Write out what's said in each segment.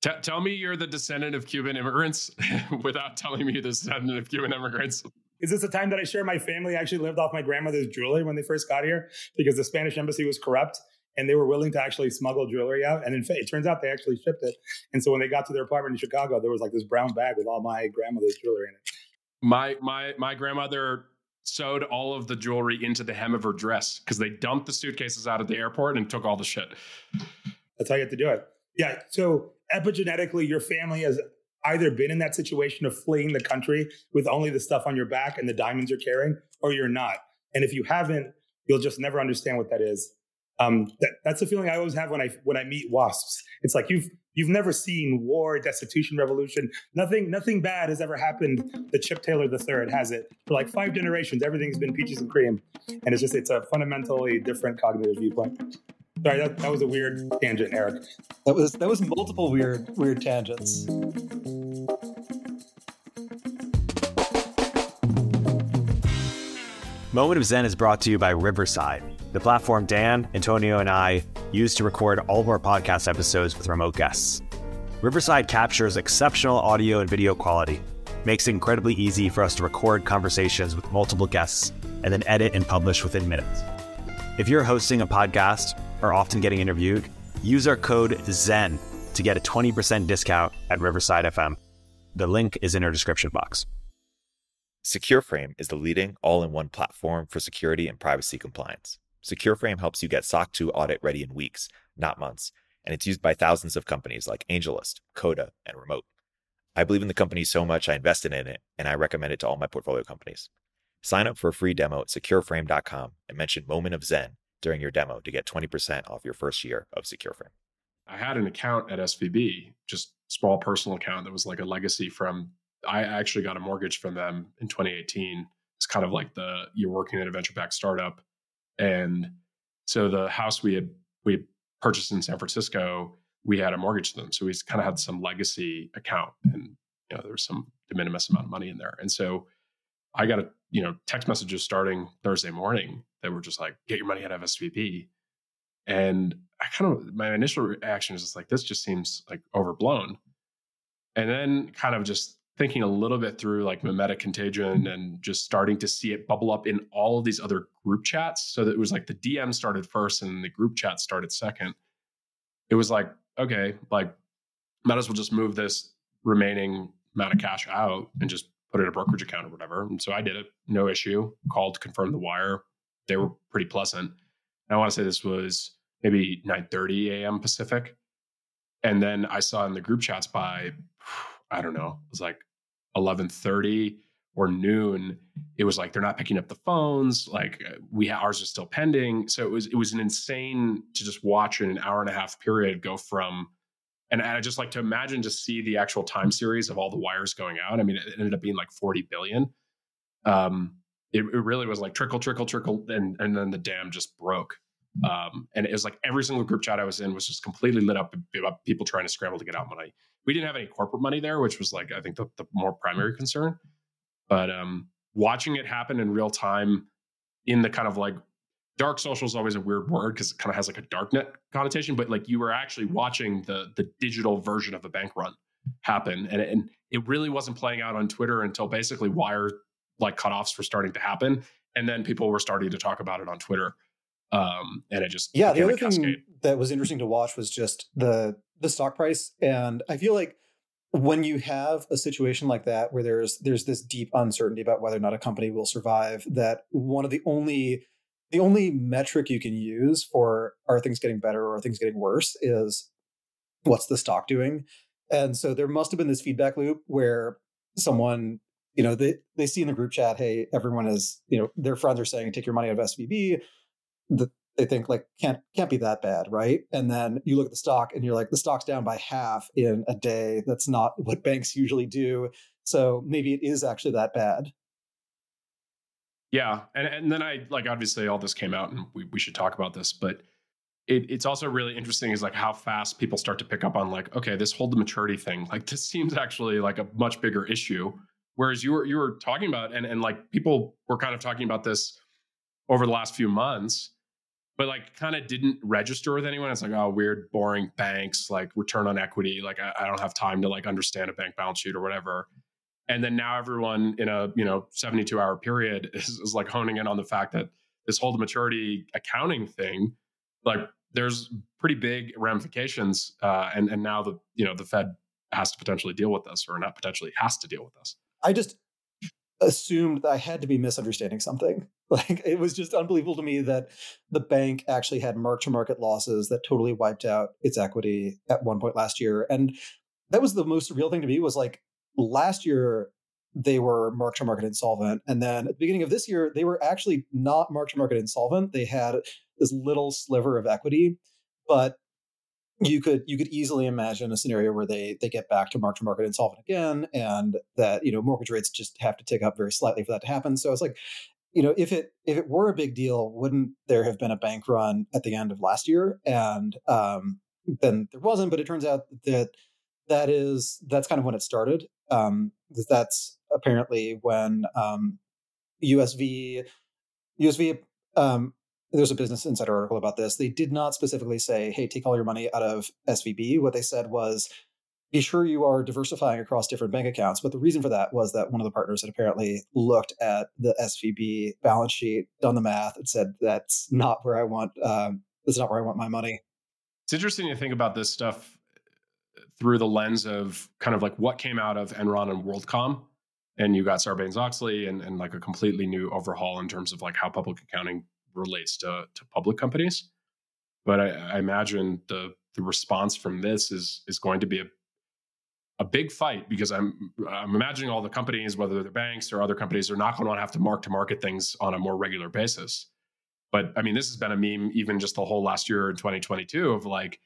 Tell me you're the descendant of Cuban immigrants without telling me you're the descendant of Cuban immigrants. Is this a time that I share my family actually lived off my grandmother's jewelry when they first got here because the Spanish embassy was corrupt and they were willing to actually smuggle jewelry out. And in fact, it turns out they actually shipped it. And so when they got to their apartment in Chicago, there was like this brown bag with all my grandmother's jewelry in it. My grandmother sewed all of the jewelry into the hem of her dress because they dumped the suitcases out at the airport and took all the shit. That's how you have to do it. Yeah. So epigenetically, your family has either been in that situation of fleeing the country with only the stuff on your back and the diamonds you're carrying, or you're not. And if you haven't, you'll just never understand what that is. That's the feeling I always have when I meet WASPs. It's like you've never seen war, destitution, revolution. Nothing bad has ever happened to Chip Taylor III, has it? For like 5 generations, everything's been peaches and cream. And it's a fundamentally different cognitive viewpoint. Sorry, that was a weird tangent, Eric. That was multiple weird tangents. Moment of Zen is brought to you by Riverside, the platform Dan, Antonio, and I use to record all of our podcast episodes with remote guests. Riverside captures exceptional audio and video quality, makes it incredibly easy for us to record conversations with multiple guests, and then edit and publish within minutes. If you're hosting a podcast or often getting interviewed, use our code ZEN to get a 20% discount at Riverside FM. The link is in our description box. SecureFrame is the leading all-in-one platform for security and privacy compliance. SecureFrame helps you get SOC 2 audit ready in weeks, not months, and it's used by thousands of companies like AngelList, Coda, and Remote. I believe in the company so much I invested in it, and I recommend it to all my portfolio companies. Sign up for a free demo at secureframe.com and mention Moment of Zen during your demo to get 20% off your first year of SecureFrame. I had an account at SVB, just small personal account that was like a legacy from, I actually got a mortgage from them in 2018. It's kind of like you're working at a venture-backed startup. And so the house we purchased in San Francisco, we had a mortgage to them. So we kind of had some legacy account and, there was some de minimis amount of money in there. And so I got text messages starting Thursday morning that were just like, get your money out of SVB. And my initial reaction is just like, this just seems like overblown. And then kind of just thinking a little bit through like mimetic contagion and just starting to see it bubble up in all of these other group chats. So that it was like the DM started first and the group chat started second. It was like, okay, like might as well just move this remaining amount of cash out and just put it in a brokerage account or whatever. And so I did it, no issue, called to confirm the wire. They were pretty pleasant. And I want to say this was maybe 9:30 a.m. Pacific. And then I saw in the group chats by, I don't know, it was like 11:30 or noon. It was like, they're not picking up the phones. Like ours is still pending. So it was an insane to just watch in an hour and a half period go from, and I just like to imagine, just see the actual time series of all the wires going out. I mean, it ended up being like 40 billion. It really was like trickle, and then the dam just broke. And it was like every single group chat I was in was just completely lit up about people trying to scramble to get out money. We didn't have any corporate money there, which was like, I think the more primary concern. But watching it happen in real time in the kind of like dark social is always a weird word because it kind of has like a darknet connotation, but like you were actually watching the digital version of a bank run happen. And it really wasn't playing out on Twitter until basically wire like cutoffs were starting to happen. And then people were starting to talk about it on Twitter. And it just, the other thing that was interesting to watch was just the stock price. And I feel like when you have a situation like that, where there's this deep uncertainty about whether or not a company will survive, that one of the only metric you can use for are things getting better or are things getting worse is what's the stock doing. And so there must have been this feedback loop where someone, they see in the group chat, hey, everyone is, their friends are saying, take your money out of SVB. They think like can't be that bad, right? And then you look at the stock and you're like, the stock's down by half in a day. That's not what banks usually do. So maybe it is actually that bad. Yeah. And then I like, obviously all this came out and we should talk about this, but it's also really interesting is like how fast people start to pick up on like, okay, this hold to maturity thing, like this seems actually like a much bigger issue. Whereas you were talking about, and like people were kind of talking about this over the last few months. but like kind of didn't register with anyone. It's like, oh, weird, boring banks, like return on equity. Like I don't have time to like understand a bank balance sheet or whatever. And then now everyone in a 72-hour period is like honing in on the fact that this hold to maturity accounting thing, like there's pretty big ramifications, and now the Fed has to potentially deal with this, or not potentially, has to deal with this. I just assumed that I had to be misunderstanding something. Like, it was just unbelievable to me that the bank actually had mark-to-market losses that totally wiped out its equity at one point last year. And that was the most real thing to me, was like, last year they were mark-to-market insolvent. And then at the beginning of this year, they were actually not mark-to-market insolvent. They had this little sliver of equity, but you could easily imagine a scenario where they get back to mark-to-market insolvent again, and that, mortgage rates just have to tick up very slightly for that to happen. So it's like, if it were a big deal, wouldn't there have been a bank run at the end of last year? And then there wasn't, but it turns out that's kind of when it started. That's apparently when USV, there's a Business Insider article about this. They did not specifically say, hey, take all your money out of SVB. What they said was, be sure you are diversifying across different bank accounts. But the reason for that was that one of the partners had apparently looked at the SVB balance sheet, done the math, and said, that's not where I want my money. It's interesting to think about this stuff through the lens of kind of like what came out of Enron and WorldCom, and you got Sarbanes-Oxley and like a completely new overhaul in terms of like how public accounting relates to public companies. But I imagine the response from this is going to be a big fight, because I'm imagining all the companies, whether they're banks or other companies, are not going to want to have to mark to market things on a more regular basis. But I mean, this has been a meme even just the whole last year in 2022 of like,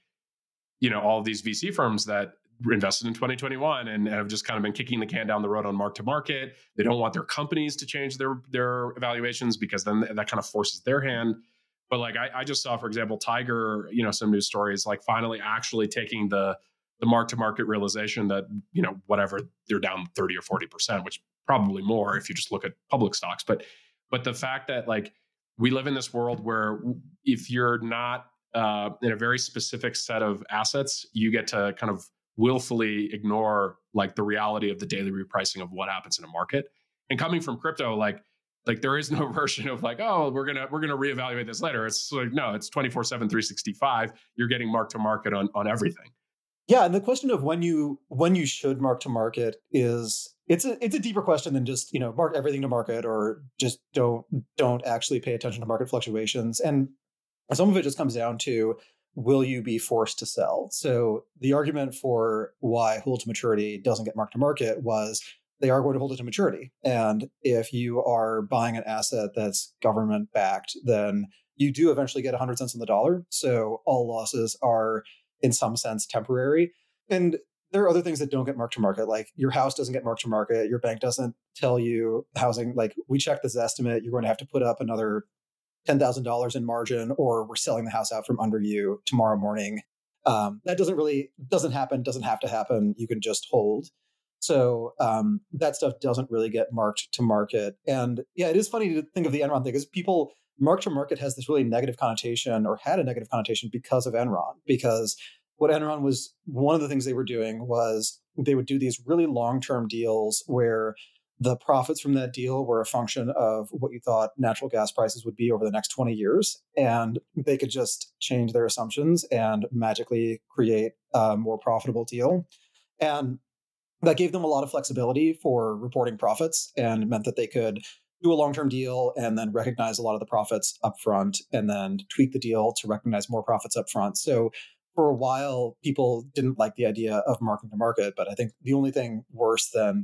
all of these VC firms that invested in 2021 and have just kind of been kicking the can down the road on mark to market. They don't want their companies to change their evaluations, because then that kind of forces their hand. But like I just saw, for example, Tiger, some news stories like finally actually taking the mark to market realization that, whatever, they're down 30 or 40%, which probably more if you just look at public stocks. But the fact that like we live in this world where if you're not in a very specific set of assets, you get to kind of willfully ignore like the reality of the daily repricing of what happens in a market. And coming from crypto, like there is no version of like, oh, we're gonna reevaluate this later. It's like, no, it's 24/7, 365. You're getting mark to market on everything. Yeah, and the question of when you should mark to market is it's a deeper question than just mark everything to market, or just don't actually pay attention to market fluctuations. And some of it just comes down to, will you be forced to sell? So the argument for why hold to maturity doesn't get marked to market was they are going to hold it to maturity. And if you are buying an asset that's government backed, then you do eventually get 100 cents on the dollar. So all losses are in some sense temporary. And there are other things that don't get marked to market, like your house doesn't get marked to market. Your bank doesn't tell you housing, like, we checked this estimate, you're going to have to put up another $10,000 in margin, or we're selling the house out from under you tomorrow morning. That doesn't happen, doesn't have to happen. You can just hold. So that stuff doesn't really get marked to market. And yeah, it is funny to think of the Enron thing, because people, mark to market has this really negative connotation, or had a negative connotation, because of Enron. Because what Enron was, one of the things they were doing was they would do these really long-term deals where the profits from that deal were a function of what you thought natural gas prices would be over the next 20 years. And they could just change their assumptions and magically create a more profitable deal. And that gave them a lot of flexibility for reporting profits, and meant that they could do a long-term deal and then recognize a lot of the profits upfront, and then tweak the deal to recognize more profits upfront. So for a while, people didn't like the idea of marking to market, but I think the only thing worse than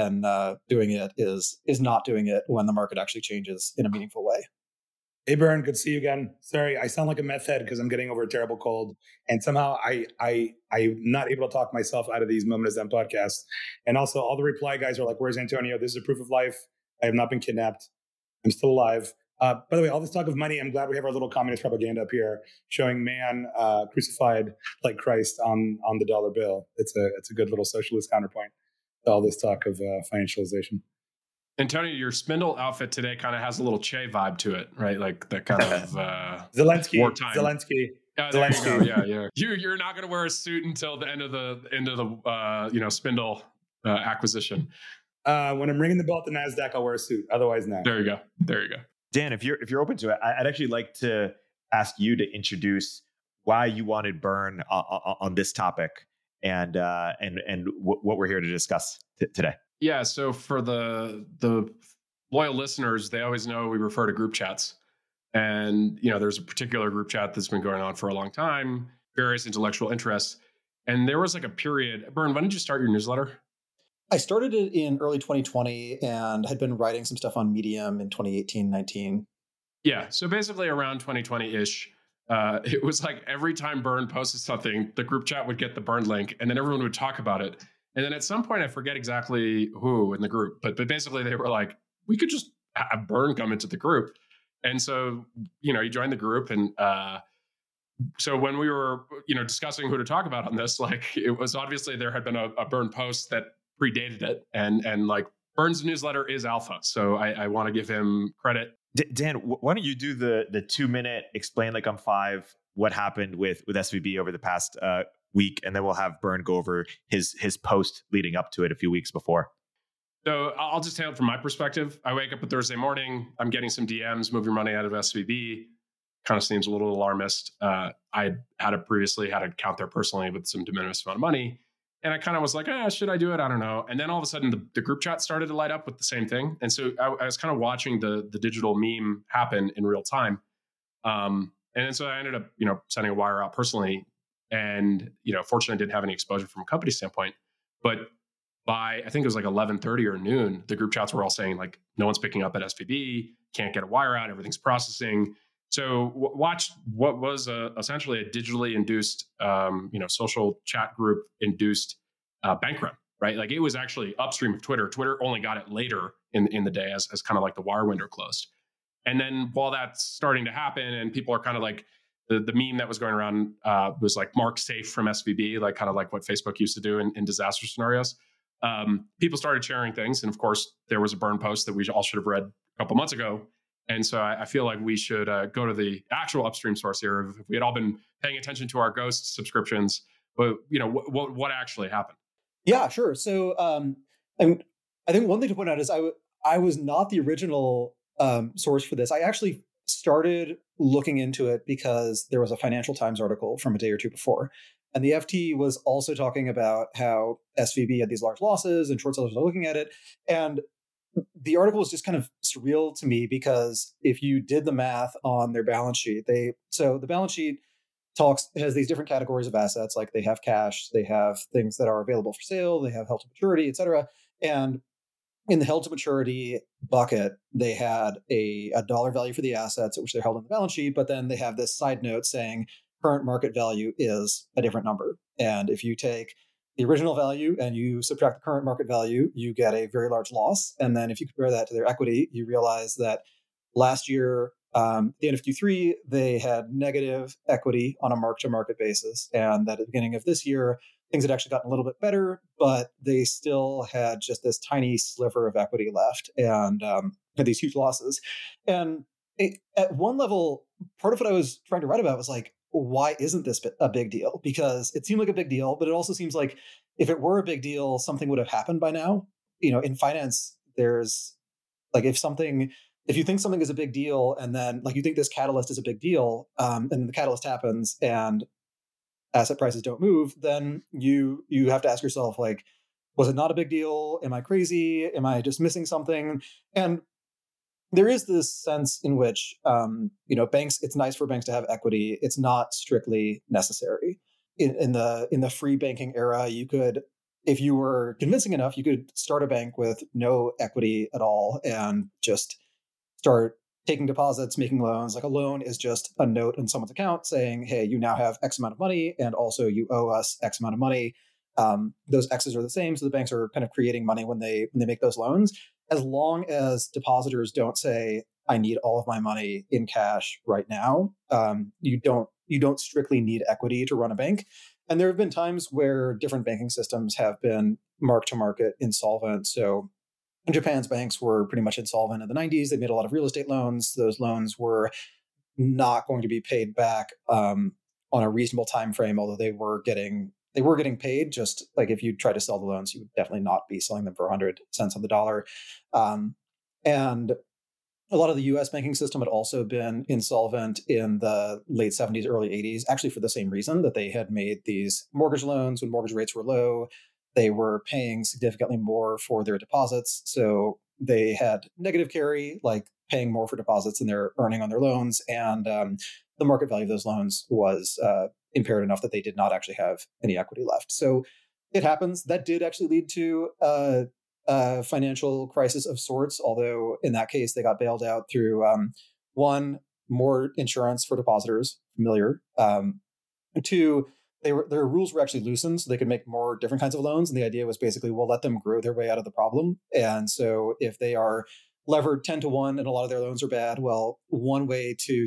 doing it is not doing it when the market actually changes in a meaningful way. Hey, Baron, good to see you again. Sorry, I sound like a meth head because I'm getting over a terrible cold, and somehow I'm not able to talk myself out of these Moment of Zen podcasts. And also, all the reply guys are like, "Where's Antonio? This is a proof of life. I have not been kidnapped. I'm still alive." By the way, all this talk of money, I'm glad we have our little communist propaganda up here showing man crucified like Christ on the dollar bill. It's a good little socialist counterpoint to all this talk of financialization. Antonio, your spindle outfit today kind of has a little Che vibe to it, right? Like that kind of Zelensky. wartime. Zelensky. Yeah, there you go. Yeah. You're not going to wear a suit until the end of the spindle acquisition. When I'm ringing the bell at the NASDAQ, I'll wear a suit. Otherwise, no. There you go. Dan, if you're open to it, I'd actually like to ask you to introduce why you wanted Burn on this topic and what we're here to discuss today. Yeah. So for the loyal listeners, they always know we refer to group chats. And, there's a particular group chat that's been going on for a long time, various intellectual interests. And there was like a period. Burn, when did you start your newsletter? I started it in early 2020 and had been writing some stuff on Medium in 2018, 19. Yeah. So basically around 2020-ish, it was like every time Burn posted something, the group chat would get the Burn link and then everyone would talk about it. And then at some point, I forget exactly who in the group, but basically they were like, we could just have Burn come into the group. And so, he joined the group. And so when we were, discussing who to talk about on this, like it was obviously there had been a Burn post that predated it. And like Burn's newsletter is alpha. So I want to give him credit. Dan, why don't you do the 2-minute explain like I'm 5, what happened with SVB over the past week. And then we'll have Burn go over his post leading up to it a few weeks before. So I'll just tell it from my perspective. I wake up a Thursday morning. I'm getting some DMs, move your money out of SVB. Kind of seems a little alarmist. I had previously had an account there personally with some de minimis amount of money. And I kind of was like, should I do it? I don't know. And then all of a sudden the group chat started to light up with the same thing. And so I was kind of watching the digital meme happen in real time. And then so I ended up, sending a wire out personally. And, fortunately I didn't have any exposure from a company standpoint. But by, I think it was like 11:30 or noon, the group chats were all saying like, no one's picking up at SVB, can't get a wire out, everything's processing. So watch what was essentially a digitally induced, social chat group induced bank run, right? Like it was actually upstream of Twitter. Twitter only got it later in the day as kind of like the wire window closed. And then while that's starting to happen and people are kind of like, the meme that was going around was like mark safe from SVB, like kind of like what Facebook used to do in disaster scenarios. People started sharing things. And of course, there was a Burn post that we all should have read a couple months ago. And so I feel like we should go to the actual upstream source here. If we had all been paying attention to our Ghost subscriptions, but what actually happened? Yeah, sure. So I think one thing to point out is I was not the original source for this. I actually started looking into it because there was a Financial Times article from a day or two before. And the FT was also talking about how SVB had these large losses and short sellers were looking at it. And the article was just kind of surreal to me because if you did the math on their balance sheet, so the balance sheet has these different categories of assets, like they have cash, they have things that are available for sale, they have held to maturity, et cetera. And in the held to maturity bucket, they had a dollar value for the assets at which they're held on the balance sheet, but then they have this side note saying current market value is a different number. And if you take the original value and you subtract the current market value, you get a very large loss. And then if you compare that to their equity, you realize that last year, at the end of Q3, they had negative equity on a mark-to-market basis. And that at the beginning of this year, things had actually gotten a little bit better, but they still had just this tiny sliver of equity left and had these huge losses. And at one level, part of what I was trying to write about was like, why isn't this a big deal? Because it seemed like a big deal, but it also seems like if it were a big deal, something would have happened by now. In finance, there's like if you think something is a big deal and then like you think this catalyst is a big deal, and then the catalyst happens and asset prices don't move, then you have to ask yourself, like, was it not a big deal? Am I crazy? Am I just missing something? And there is this sense in which, banks, it's nice for banks to have equity. It's not strictly necessary. In the free banking era, you could, if you were convincing enough, you could start a bank with no equity at all and just start taking deposits, making loans. Like a loan is just a note in someone's account saying, hey, you now have X amount of money and also you owe us X amount of money. Those X's are the same. So the banks are kind of creating money when they make those loans. As long as depositors don't say, I need all of my money in cash right now, you don't strictly need equity to run a bank. And there have been times where different banking systems have been mark to market insolvent. So Japan's banks were pretty much insolvent in the 90s. They made a lot of real estate loans. Those loans were not going to be paid back on a reasonable time frame, although they were getting paid. Just like if you try to sell the loans, you would definitely not be selling them for 100 cents on the dollar. And a lot of the US banking system had also been insolvent in the late 70s, early 80s, actually for the same reason, that they had made these mortgage loans when mortgage rates were low. They were paying significantly more for their deposits. So they had negative carry, like paying more for deposits than they're earning on their loans. And the market value of those loans was impaired enough that they did not actually have any equity left. So it happens. That did actually lead to financial crisis of sorts, although in that case, they got bailed out through one, more insurance for depositors, familiar. Two, their rules were actually loosened so they could make more different kinds of loans. And the idea was basically, we'll let them grow their way out of the problem. And so if they are levered 10 to 1 and a lot of their loans are bad, well, one way to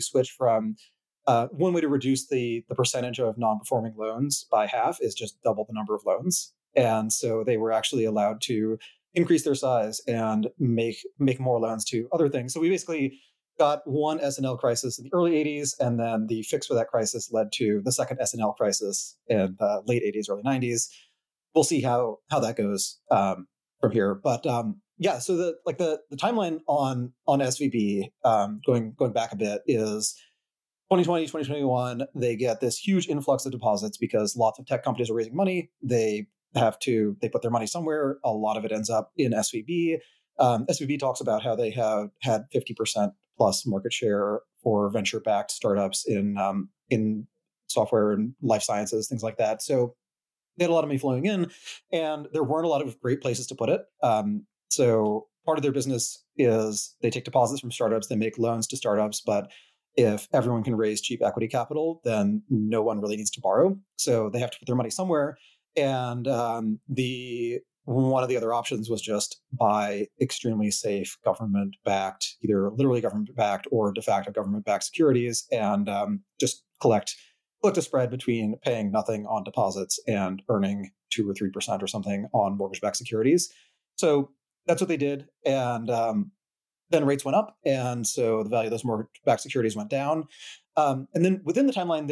reduce the percentage of non-performing loans by half is just double the number of loans. And so they were actually allowed to increase their size and make more loans to other things. So we basically got one S&L crisis in the early 80s, and then the fix for that crisis led to the second S&L crisis in the late 80s, early 90s. We'll see how that goes from here. But yeah, so the timeline on SVB, going back a bit, is 2020, 2021, they get this huge influx of deposits because lots of tech companies are raising money. They put their money somewhere. A lot of it ends up in SVB. SVB talks about how they have had 50% plus market share for venture-backed startups in software and life sciences, things like that. So they had a lot of money flowing in, and there weren't a lot of great places to put it. So part of their business is they take deposits from startups, they make loans to startups, but if everyone can raise cheap equity capital, then no one really needs to borrow. So they have to put their money somewhere. And one of the other options was just buy extremely safe government-backed, either literally government-backed or de facto government-backed securities, and just collect a spread between paying nothing on deposits and earning 2 or 3% or something on mortgage-backed securities. So that's what they did, and then rates went up, and so the value of those mortgage-backed securities went down. And then within the timeline,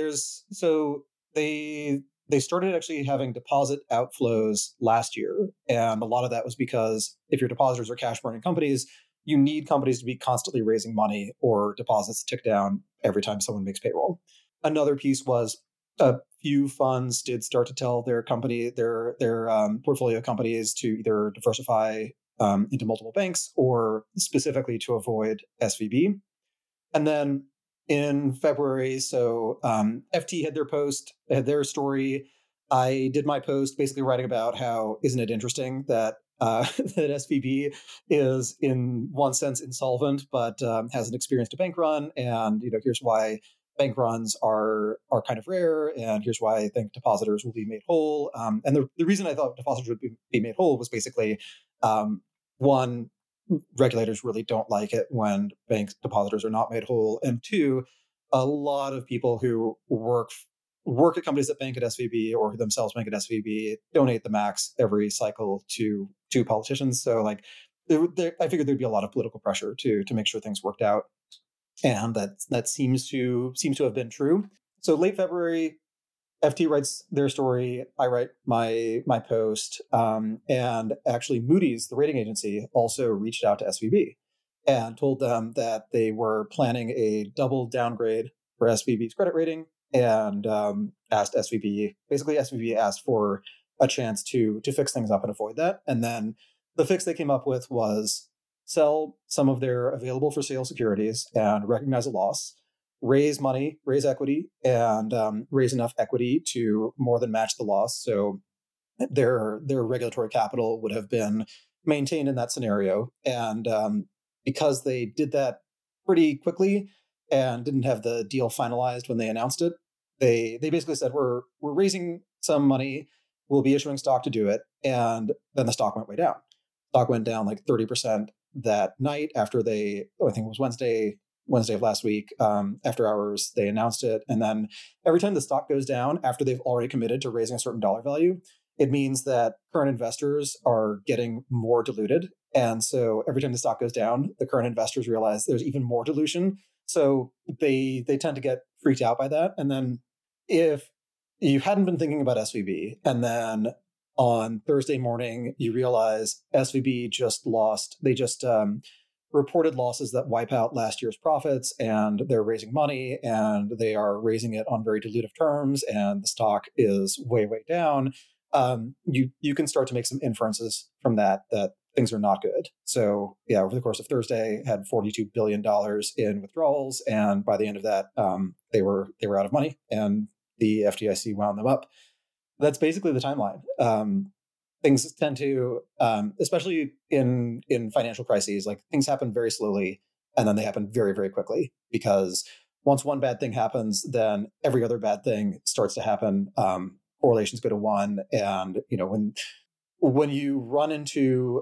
they started actually having deposit outflows last year. And a lot of that was because if your depositors are cash burning companies, you need companies to be constantly raising money or deposits tick down every time someone makes payroll. Another piece was a few funds did start to tell their portfolio companies to either diversify into multiple banks or specifically to avoid SVB. And then in February, so FT had their story. I did my post basically writing about how isn't it interesting that that SVB is in one sense insolvent, but hasn't experienced a bank run, and here's why bank runs are kind of rare, and here's why I think depositors will be made whole. And the reason I thought depositors would be made whole was basically one, regulators really don't like it when bank depositors are not made whole. And two, a lot of people who work at companies that bank at SVB or who themselves bank at SVB donate the max every cycle to politicians. So I figured there'd be a lot of political pressure to make sure things worked out. And that seems to have been true. So late February, FT writes their story, I write my post, and actually Moody's, the rating agency, also reached out to SVB and told them that they were planning a double downgrade for SVB's credit rating, and asked SVB. Basically, SVB asked for a chance to fix things up and avoid that. And then the fix they came up with was sell some of their available for sale securities and recognize a loss, raise money, raise equity, and raise enough equity to more than match the loss. So their regulatory capital would have been maintained in that scenario. And because they did that pretty quickly and didn't have the deal finalized when they announced it, they basically said, we're raising some money, we'll be issuing stock to do it. And then the stock went way down. Stock went down like 30% that night after I think it was Wednesday of last week, after hours, they announced it. And then every time the stock goes down after they've already committed to raising a certain dollar value, it means that current investors are getting more diluted. And so every time the stock goes down, the current investors realize there's even more dilution. So they tend to get freaked out by that. And then if you hadn't been thinking about SVB, and then on Thursday morning, you realize SVB just lost, they just reported losses that wipe out last year's profits, and they're raising money, and they are raising it on very dilutive terms, and the stock is way, way down. You can start to make some inferences from that things are not good. So yeah, over the course of Thursday, had $42 billion in withdrawals, and by the end of that, they were out of money, and the FDIC wound them up. That's basically the timeline. Things tend to, especially in financial crises, like things happen very slowly, and then they happen very, very quickly, because once one bad thing happens, then every other bad thing starts to happen. Correlations go to one, and when you run into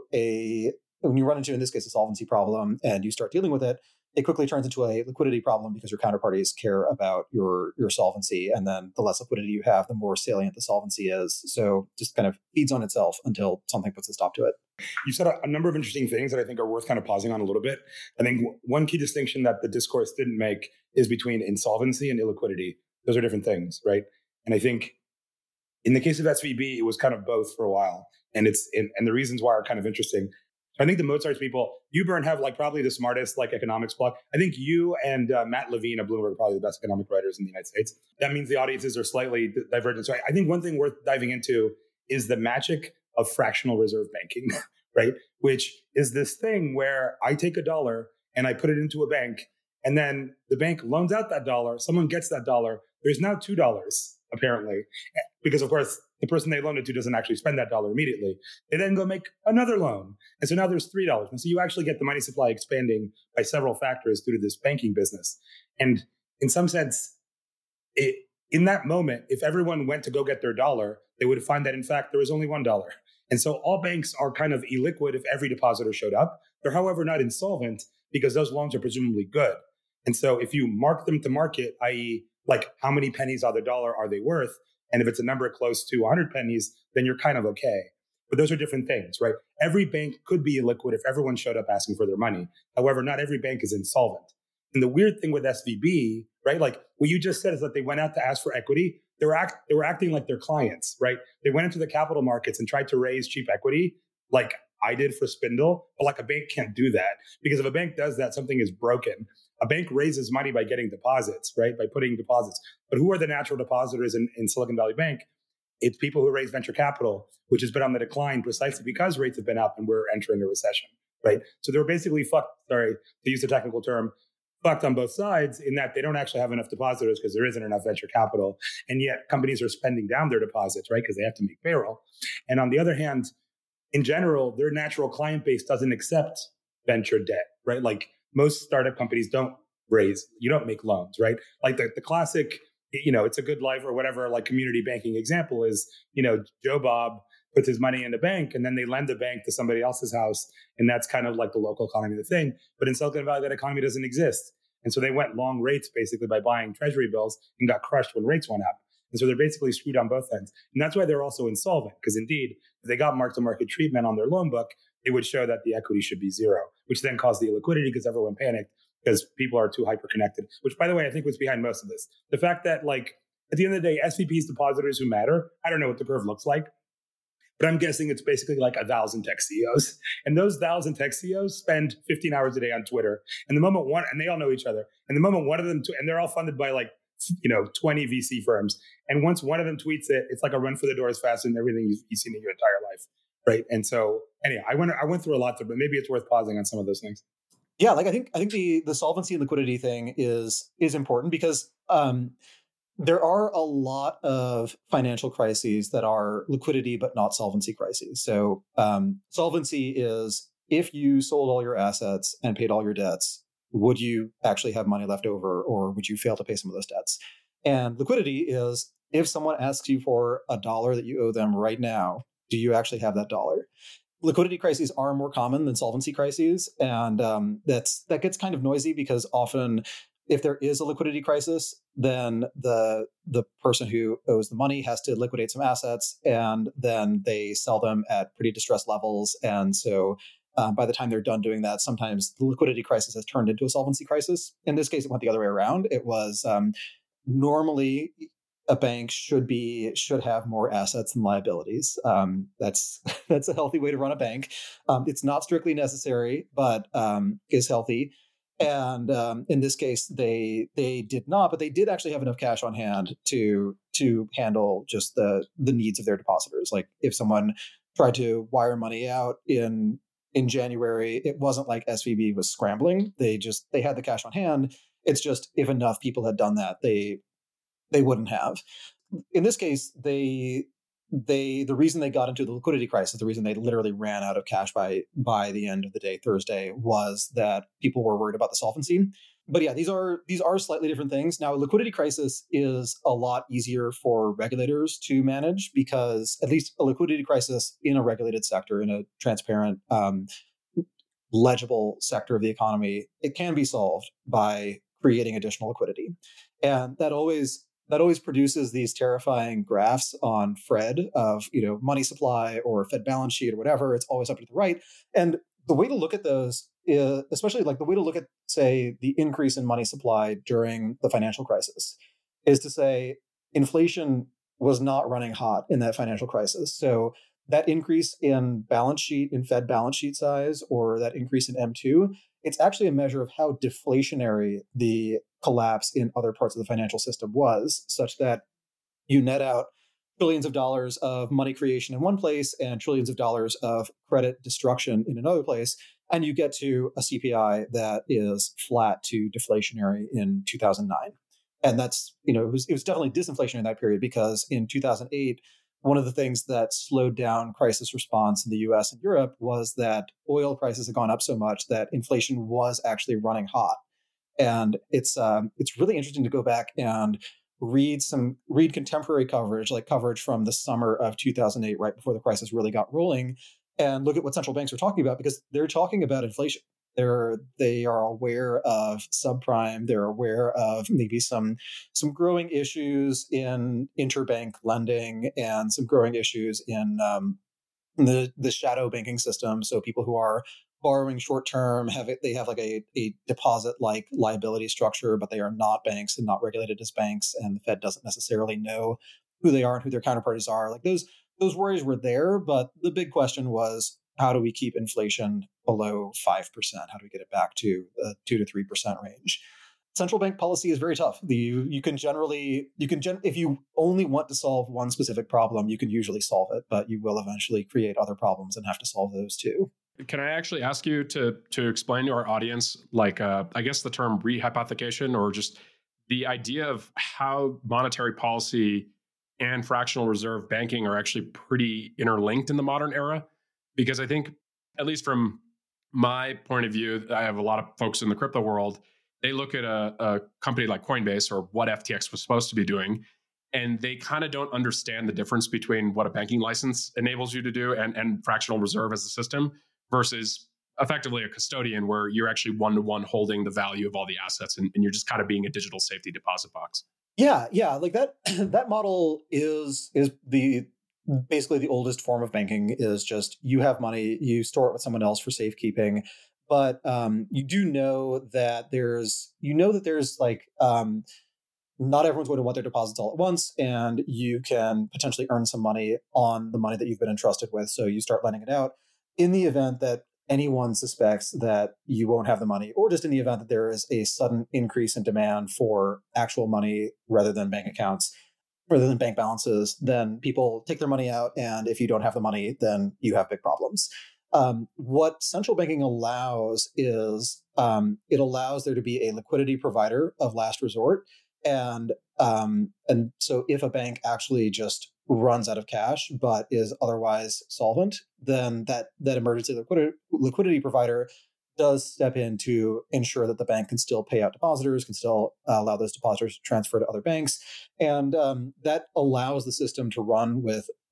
in this case a solvency problem, and you start dealing with it, it quickly turns into a liquidity problem, because your counterparties care about your solvency, and then the less liquidity you have, the more salient the solvency is. So just kind of feeds on itself until something puts a stop to it. You said a number of interesting things that I think are worth kind of pausing on a little bit. I think one key distinction that the discourse didn't make is between insolvency and illiquidity. Those are different things, right? And I think in the case of SVB, it was kind of both for a while, and the reasons why are kind of interesting. I think the Mozart's people, you, Bern, have probably the smartest economics blog. I think you and Matt Levine of Bloomberg are probably the best economic writers in the United States. That means the audiences are slightly divergent. So I think one thing worth diving into is the magic of fractional reserve banking, right? Which is this thing where I take $1 and I put it into a bank, and then the bank loans out that $1. Someone gets that $1. There's now $2, apparently, because of course the person they loaned it to doesn't actually spend that $1 immediately. They then go make another loan. And so now there's $3. And so you actually get the money supply expanding by several factors due to this banking business. And in some sense, in that moment, if everyone went to go get their $1, they would find that in fact there was only $1. And so all banks are kind of illiquid if every depositor showed up. They're, however, not insolvent, because those loans are presumably good. And so if you mark them to market, i.e., how many pennies on the dollar are they worth? And if it's a number close to 100 pennies, then you're kind of okay. But those are different things, right? Every bank could be illiquid if everyone showed up asking for their money. However, not every bank is insolvent. And the weird thing with SVB, right? What you just said is that they went out to ask for equity. They were acting like their clients, right? They went into the capital markets and tried to raise cheap equity, like I did for Spindle. But a bank can't do that, because if a bank does that, something is broken. A bank raises money by getting deposits, right? By putting deposits. But who are the natural depositors in Silicon Valley Bank? It's people who raise venture capital, which has been on the decline precisely because rates have been up and we're entering a recession, right? So they're basically fucked, to use the technical term, fucked on both sides, in that they don't actually have enough depositors because there isn't enough venture capital. And yet companies are spending down their deposits, right? Because they have to make payroll. And on the other hand, in general, their natural client base doesn't accept venture debt, right? Most startup companies don't you don't make loans, right? The classic, it's a good life or whatever, community banking example is, Joe Bob puts his money in the bank and then they lend the bank to somebody else's house. And that's kind of the local economy, the thing. But in Silicon Valley, that economy doesn't exist. And so they went long rates basically by buying treasury bills and got crushed when rates went up. And so they're basically screwed on both ends. And that's why they're also insolvent, because indeed, if they got mark-to-market treatment on their loan book, it would show that the equity should be zero, which then caused the illiquidity because everyone panicked because people are too hyper-connected, which, by the way, I think was behind most of this. The fact that, at the end of the day, SVB's depositors who matter, I don't know what the curve looks like, but I'm guessing it's basically 1,000 tech CEOs. And those 1,000 tech CEOs spend 15 hours a day on Twitter. And the moment and they all know each other. And the moment one of them, and they're all funded by 20 VC firms. And once one of them tweets it, it's like a run for the doors faster than everything you've seen in your entire life. Right. And so anyway, I went through a lot there, but maybe it's worth pausing on some of those things. Yeah, I think the solvency and liquidity thing is important, because there are a lot of financial crises that are liquidity but not solvency crises. So solvency is if you sold all your assets and paid all your debts, would you actually have money left over, or would you fail to pay some of those debts? And liquidity is if someone asks you for $1 that you owe them right now, do you actually have that $1? Liquidity crises are more common than solvency crises, and that gets kind of noisy because often if there is a liquidity crisis, then the person who owes the money has to liquidate some assets, and then they sell them at pretty distressed levels. And so by the time they're done doing that, sometimes the liquidity crisis has turned into a solvency crisis. In this case, it went the other way around. It was normally a bank should have more assets than liabilities. That's a healthy way to run a bank. It's not strictly necessary, but is healthy. And in this case, they did not, but they did actually have enough cash on hand to handle just the needs of their depositors. Like if someone tried to wire money out in January, it wasn't like SVB was scrambling. They had the cash on hand. It's just if enough people had done that, they wouldn't have. In this case, the reason they got into the liquidity crisis, the reason they literally ran out of cash by the end of the day, Thursday, was that people were worried about the solvency. But yeah, these are slightly different things. Now, a liquidity crisis is a lot easier for regulators to manage because at least a liquidity crisis in a regulated sector, in a transparent, legible sector of the economy, it can be solved by creating additional liquidity. And that always produces these terrifying graphs on Fred of, money supply or Fed balance sheet or whatever. It's always up to the right. And the way to look at those is, especially like the way to look at, say, the increase in money supply during the financial crisis, is to say inflation was not running hot in that financial crisis. So that increase in Fed balance sheet size, or that increase in M2, it's actually a measure of how deflationary the collapse in other parts of the financial system was, such that you net out trillions of dollars of money creation in one place and trillions of dollars of credit destruction in another place, and you get to a CPI that is flat to deflationary in 2009. And that's, it was definitely disinflationary in that period, because in 2008, one of the things that slowed down crisis response in the US and Europe was that oil prices had gone up so much that inflation was actually running hot. And it's really interesting to go back and read contemporary coverage, like coverage from the summer of 2008, right before the crisis really got rolling, and look at what central banks are talking about, because they're talking about inflation. They are aware of subprime. They're aware of maybe some growing issues in interbank lending and some growing issues in the shadow banking system. So people who are borrowing short term have like a deposit like liability structure, but they are not banks and not regulated as banks, and the Fed doesn't necessarily know who they are and who their counterparties are. Like those worries were there, but the big question was, how do we keep inflation below 5%? How do we get it back to the 2 to 3% range? Central bank policy is very tough. If you only want to solve one specific problem, you can usually solve it, but you will eventually create other problems and have to solve those too. Can I actually ask you to explain to our audience, like, I guess the term rehypothecation, or just the idea of how monetary policy and fractional reserve banking are actually pretty interlinked in the modern era? Because I think, at least from my point of view, I have a lot of folks in the crypto world. They look at a company like Coinbase, or what FTX was supposed to be doing, and they kind of don't understand the difference between what a banking license enables you to do and fractional reserve as a system versus effectively a custodian, where you're actually one-to-one holding the value of all the assets, and you're just kind of being a digital safety deposit box. Yeah, like that model is basically the oldest form of banking. Is just you have money, you store it with someone else for safekeeping. But you do know that there's like not everyone's going to want their deposits all at once, and you can potentially earn some money on the money that you've been entrusted with. So you start lending it out in the event that anyone suspects that you won't have the money, or just in the event that there is a sudden increase in demand for actual money rather than bank accounts, rather than bank balances. Then people take their money out, and if you don't have the money, then you have big problems. What central banking allows is it allows there to be a liquidity provider of last resort. And so if a bank actually just runs out of cash but is otherwise solvent, then that emergency liquidity provider does step in to ensure that the bank can still pay out depositors, can still allow those depositors to transfer to other banks. And that allows the system to run with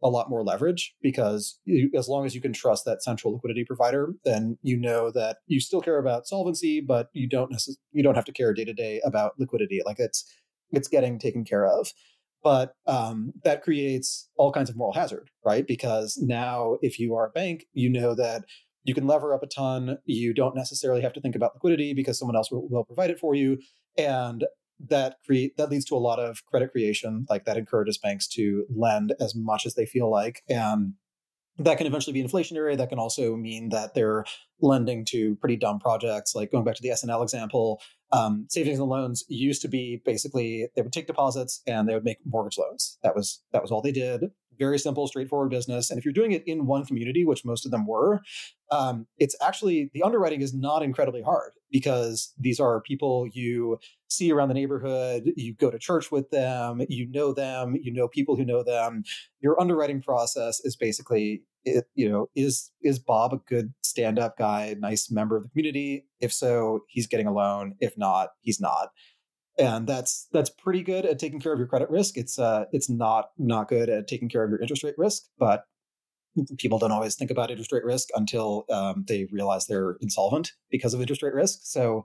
a lot more leverage, because as long as you can trust that central liquidity provider, then you know that you still care about solvency, but you don't have to care day to day about liquidity. Like it's getting taken care of. But that creates all kinds of moral hazard, right? Because now if you are a bank, you know that you can lever up a ton. You don't necessarily have to think about liquidity because someone else will provide it for you. And that leads to a lot of credit creation, like that encourages banks to lend as much as they feel like. And that can eventually be inflationary. That can also mean that they're lending to pretty dumb projects. Like going back to the SNL example, savings and loans used to be basically they would take deposits and they would make mortgage loans. That was all they did. Very simple, straightforward business. And if you're doing it in one community, which most of them were, it's actually the underwriting is not incredibly hard, because these are people you see around the neighborhood. You go to church with them, you know people who know them. Your underwriting process is basically, is Bob a good stand-up guy, nice member of the community? If so, he's getting a loan. If not, he's not. And that's pretty good at taking care of your credit risk. It's not good at taking care of your interest rate risk, but people don't always think about interest rate risk until they realize they're insolvent because of interest rate risk. So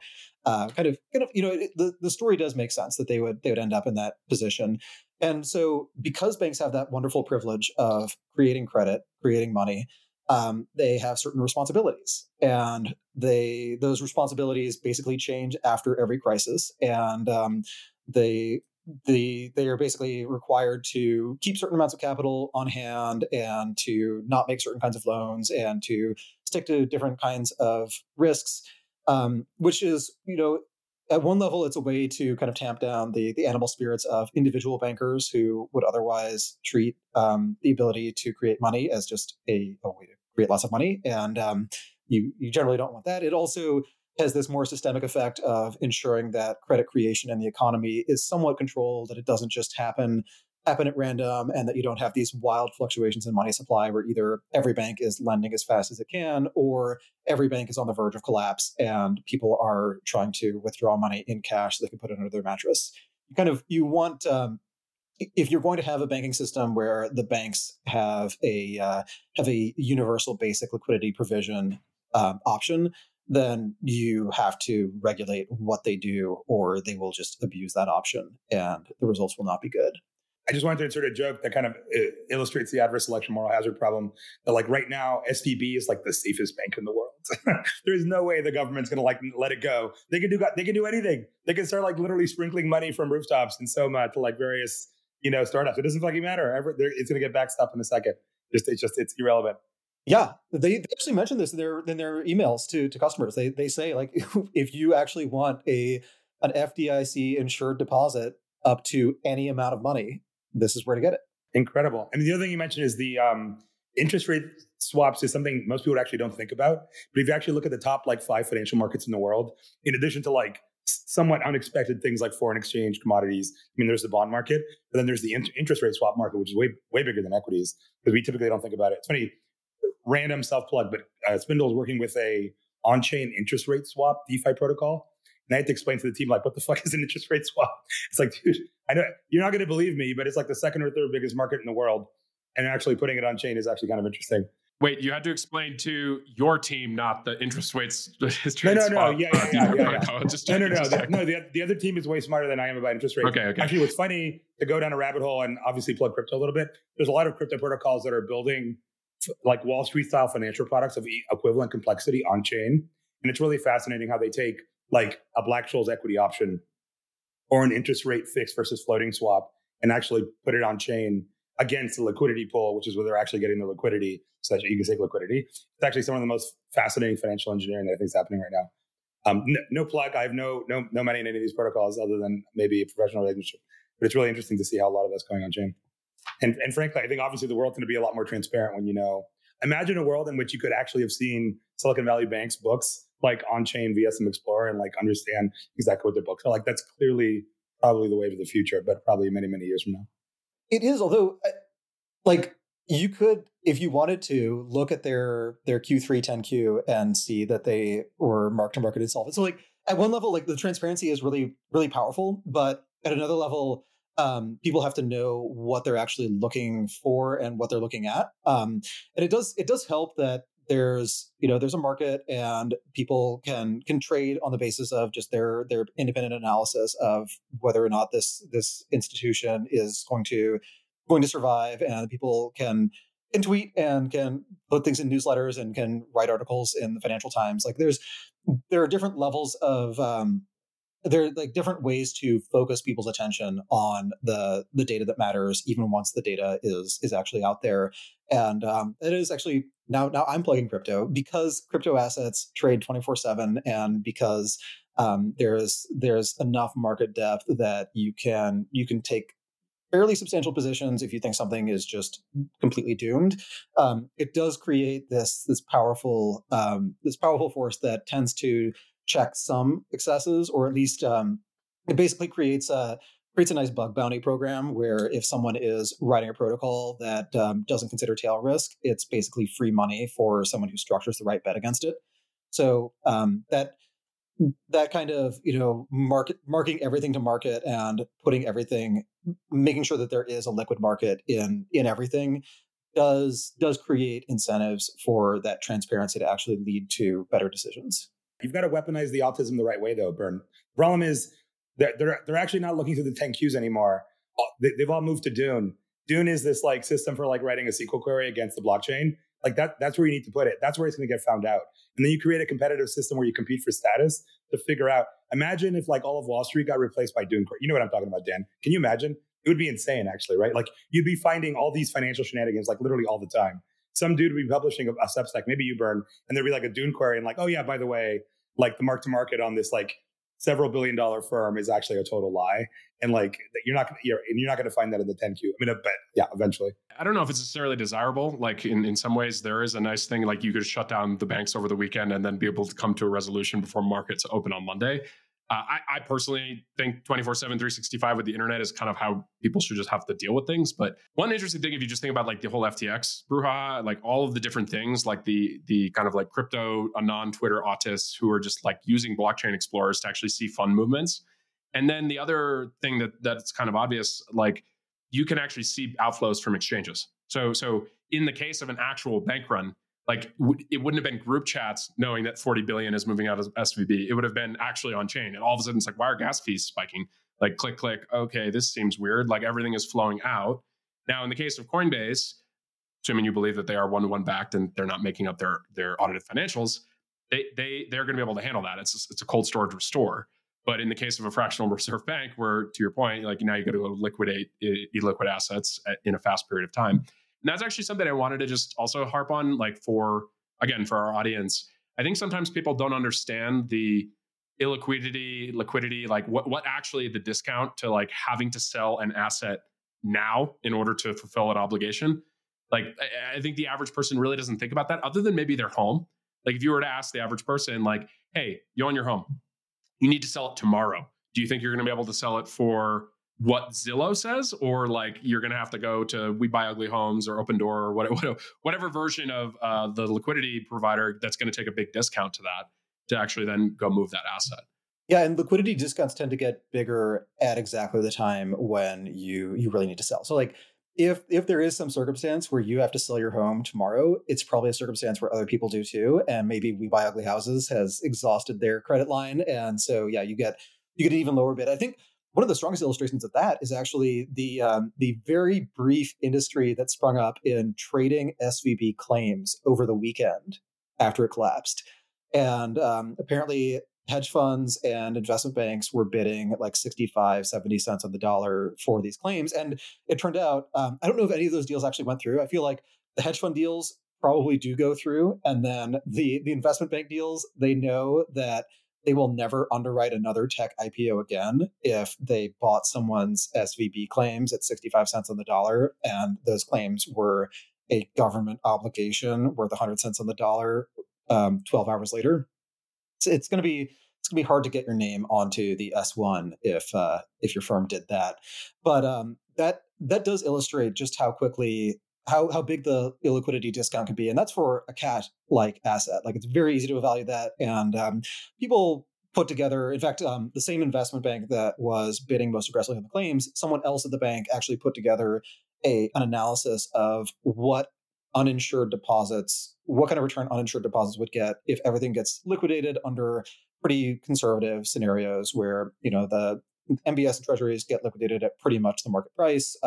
the story does make sense that they would end up in that position. And so because banks have that wonderful privilege of creating credit, creating money, they have certain responsibilities, and those responsibilities basically change after every crisis. And they are basically required to keep certain amounts of capital on hand, and to not make certain kinds of loans, and to stick to different kinds of risks, which is, at one level, it's a way to kind of tamp down the animal spirits of individual bankers who would otherwise treat the ability to create money as just a way to create lots of money. And you generally don't want that. It also has this more systemic effect of ensuring that credit creation in the economy is somewhat controlled, that it doesn't just happen at random, and that you don't have these wild fluctuations in money supply where either every bank is lending as fast as it can, or every bank is on the verge of collapse and people are trying to withdraw money in cash so they can put it under their mattress. You want, if you're going to have a banking system where the banks have a universal basic liquidity provision option, then you have to regulate what they do, or they will just abuse that option and the results will not be good. I just wanted to insert a joke that kind of illustrates the adverse selection moral hazard problem. That like right now, SVB is like the safest bank in the world. There's no way the government's going to let it go. They can do anything. They can start like literally sprinkling money from rooftops and SOMA to like various startups. It doesn't fucking matter. It's going to get backstopped in a second. It's irrelevant. Yeah, they actually mentioned this in their emails to customers. They say, like, if you actually want an FDIC insured deposit up to any amount of money, this is where to get it. Incredible. And the other thing you mentioned is the interest rate swaps is something most people actually don't think about. But if you actually look at the top 5 financial markets in the world, in addition to somewhat unexpected things like foreign exchange, commodities, there's the bond market, but then there's the interest rate swap market, which is way, way bigger than equities, because we typically don't think about it. It's funny, random self-plug, but Spindle is working with a on-chain interest rate swap DeFi protocol. And I had to explain to the team, what the fuck is an interest rate swap? It's like, dude, I know you're not going to believe me, but it's like the second or third biggest market in the world. And actually putting it on chain is actually kind of interesting. Wait, you had to explain to your team, not the interest rates. No. Yeah. The other team is way smarter than I am about interest rates. Okay. Actually, what's funny, to go down a rabbit hole and obviously plug crypto a little bit, there's a lot of crypto protocols that are building Wall Street style financial products of equivalent complexity on chain. And it's really fascinating how they take a Black-Scholes equity option or an interest rate fixed versus floating swap and actually put it on chain against the liquidity pool, which is where they're actually getting the liquidity so that you can take liquidity. It's actually some of the most fascinating financial engineering that I think is happening right now. No plug. I have no money in any of these protocols other than maybe a professional relationship. But it's really interesting to see how a lot of that's going on chain. And frankly, I think obviously the world's going to be a lot more transparent when imagine a world in which you could actually have seen Silicon Valley Bank's books on-chain VSM Explorer and understand exactly what their books are. That's clearly probably the wave of the future, but probably many, many years from now. It is, although you could, if you wanted to, look at their Q3 10Q and see that they were mark-to-market insolvent. So at one level, the transparency is really, really powerful, but at another level, People have to know what they're actually looking for and what they're looking at. And it does help that there's a market and people can trade on the basis of just their independent analysis of whether or not this institution is going to survive, and people can tweet and can put things in newsletters and can write articles in the Financial Times. Like there are different levels of there are like different ways to focus people's attention on the data that matters, even once the data is actually out there. And it is actually now I'm plugging crypto because crypto assets trade 24/7, and because there's enough market depth that you can take fairly substantial positions if you think something is just completely doomed. It does create this powerful force that tends to check some excesses, or at least it basically creates a nice bug bounty program where if someone is writing a protocol that doesn't consider tail risk, it's basically free money for someone who structures the right bet against it. So that kind of marking everything to market and making sure that there is a liquid market in everything does create incentives for that transparency to actually lead to better decisions. You've got to weaponize the autism the right way, though, Bern. The problem is that they're actually not looking through the 10 Qs anymore. They've all moved to Dune. Dune is this like system for like writing a SQL query against the blockchain. Like that's where you need to put it. That's where it's going to get found out. And then you create a competitive system where you compete for status to figure out. Imagine if like all of Wall Street got replaced by Dune. You know what I'm talking about, Dan? Can you imagine? It would be insane, actually, right? Like you'd be finding all these financial shenanigans like literally all the time. Some dude would be publishing a Substack, maybe you, Bern, and there'd be like a Dune query and like, oh yeah, by the way, like the mark to market on this like several billion-dollar firm is actually a total lie, and like you're not going to find that in the 10Q. I mean, I bet, yeah, eventually. I don't know if it's necessarily desirable. Like in some ways, there is a nice thing. Like you could shut down the banks over the weekend and then be able to come to a resolution before markets open on Monday. I personally think 24/7, 365 with the internet is kind of how people should just have to deal with things. But one interesting thing, if you just think about like the whole FTX brouhaha, like all of the different things, like the kind of like crypto, non-Twitter autists who are just like using blockchain explorers to actually see fund movements. And then the other thing that's kind of obvious, like you can actually see outflows from exchanges. So in the case of an actual bank run, like it wouldn't have been group chats knowing that 40 billion is moving out of SVB. It would have been actually on chain. And all of a sudden it's like, why are gas fees spiking? Like click. Okay, this seems weird. Like everything is flowing out. Now, in the case of Coinbase, assuming you believe that they are one-to-one backed and they're not making up their audited financials, they're going to be able to handle that. It's a cold storage restore. But in the case of a fractional reserve bank, where to your point, like now you got to go liquidate illiquid assets in a fast period of time. And that's actually something I wanted to just also harp on, like for our audience. I think sometimes people don't understand the illiquidity, liquidity, like what actually the discount to like having to sell an asset now in order to fulfill an obligation. Like I think the average person really doesn't think about that, other than maybe their home. Like if you were to ask the average person, like, hey, you own your home, you need to sell it tomorrow. Do you think you're going to be able to sell it for what Zillow says, or like you're going to have to go to We Buy Ugly Homes or Open Door or whatever version of the liquidity provider that's going to take a big discount to that to actually then go move that asset? Yeah, and liquidity discounts tend to get bigger at exactly the time when you really need to sell. So like if there is some circumstance where you have to sell your home tomorrow, it's probably a circumstance where other people do too. And maybe We Buy Ugly Houses has exhausted their credit line. And so yeah, you get an even lower bid. I think one of the strongest illustrations of that is actually the very brief industry that sprung up in trading SVB claims over the weekend after it collapsed. And apparently hedge funds and investment banks were bidding like 65, 70 cents on the dollar for these claims. And it turned out, I don't know if any of those deals actually went through. I feel like the hedge fund deals probably do go through. And then the investment bank deals, they know that they will never underwrite another tech IPO again if they bought someone's SVB claims at 65 cents on the dollar. And those claims were a government obligation worth 100 cents on the dollar 12 hours later. It's going to be hard to get your name onto the S1 if your firm did that. But that does illustrate just how quickly how big the illiquidity discount can be, and that's for a cash-like asset. Like it's very easy to evaluate that, and people put together, in fact, the same investment bank that was bidding most aggressively on the claims, someone else at the bank actually put together an analysis of what kind of return uninsured deposits would get if everything gets liquidated under pretty conservative scenarios where, the MBS and treasuries get liquidated at pretty much the market price.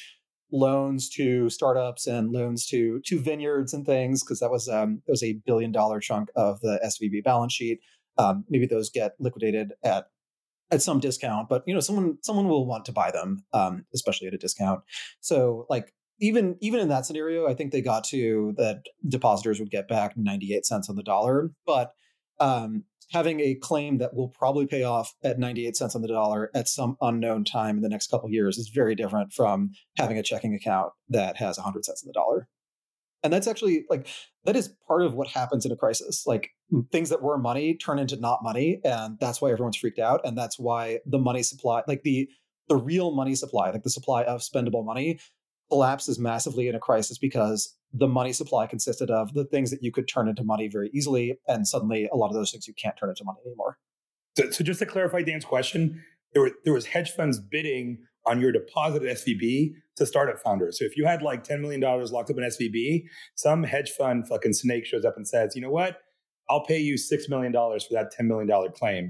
Loans to startups and loans to vineyards and things, because that was a $1 billion chunk of the SVB balance sheet. Maybe those get liquidated at some discount, but someone will want to buy them, especially at a discount. So like even in that scenario, I think they got to that depositors would get back 98 cents on the dollar. But having a claim that will probably pay off at 98 cents on the dollar at some unknown time in the next couple of years is very different from having a checking account that has 100 cents on the dollar. And that's actually that is part of what happens in a crisis. Like things that were money turn into not money. And that's why everyone's freaked out. And that's why the money supply, like the real money supply, like the supply of spendable money, collapses massively in a crisis, because the money supply consisted of the things that you could turn into money very easily. And suddenly a lot of those things you can't turn into money anymore. So just to clarify Dan's question, there was hedge funds bidding on your deposit at SVB to startup founders. So if you had like $10 million locked up in SVB, some hedge fund fucking snake shows up and says, you know what? I'll pay you $6 million for that $10 million claim.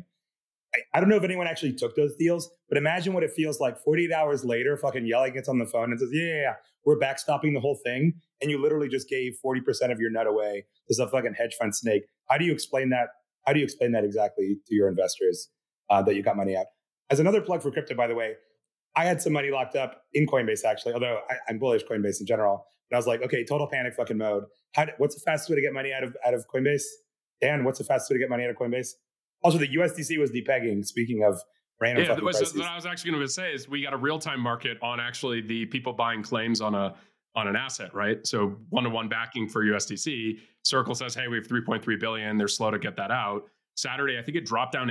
I don't know if anyone actually took those deals, but imagine what it feels like 48 hours later, fucking yelling gets on the phone and says, yeah, we're backstopping the whole thing. And you literally just gave 40% of your nut away to some fucking hedge fund snake. How do you explain that? How do you explain that exactly to your investors that you got money out? As another plug for crypto, by the way, I had some money locked up in Coinbase, actually, although I'm bullish Coinbase in general. But I was like, okay, total panic fucking mode. What's the fastest way to get money out of Coinbase? Dan, what's the fastest way to get money out of Coinbase? Also, the USDC was depegging, speaking of random fucking prices. What I was actually going to say is we got a real-time market on actually the people buying claims on an asset, right? So one-to-one backing for USDC. Circle says, hey, we have 3.3 billion. They're slow to get that out. Saturday, I think it dropped down to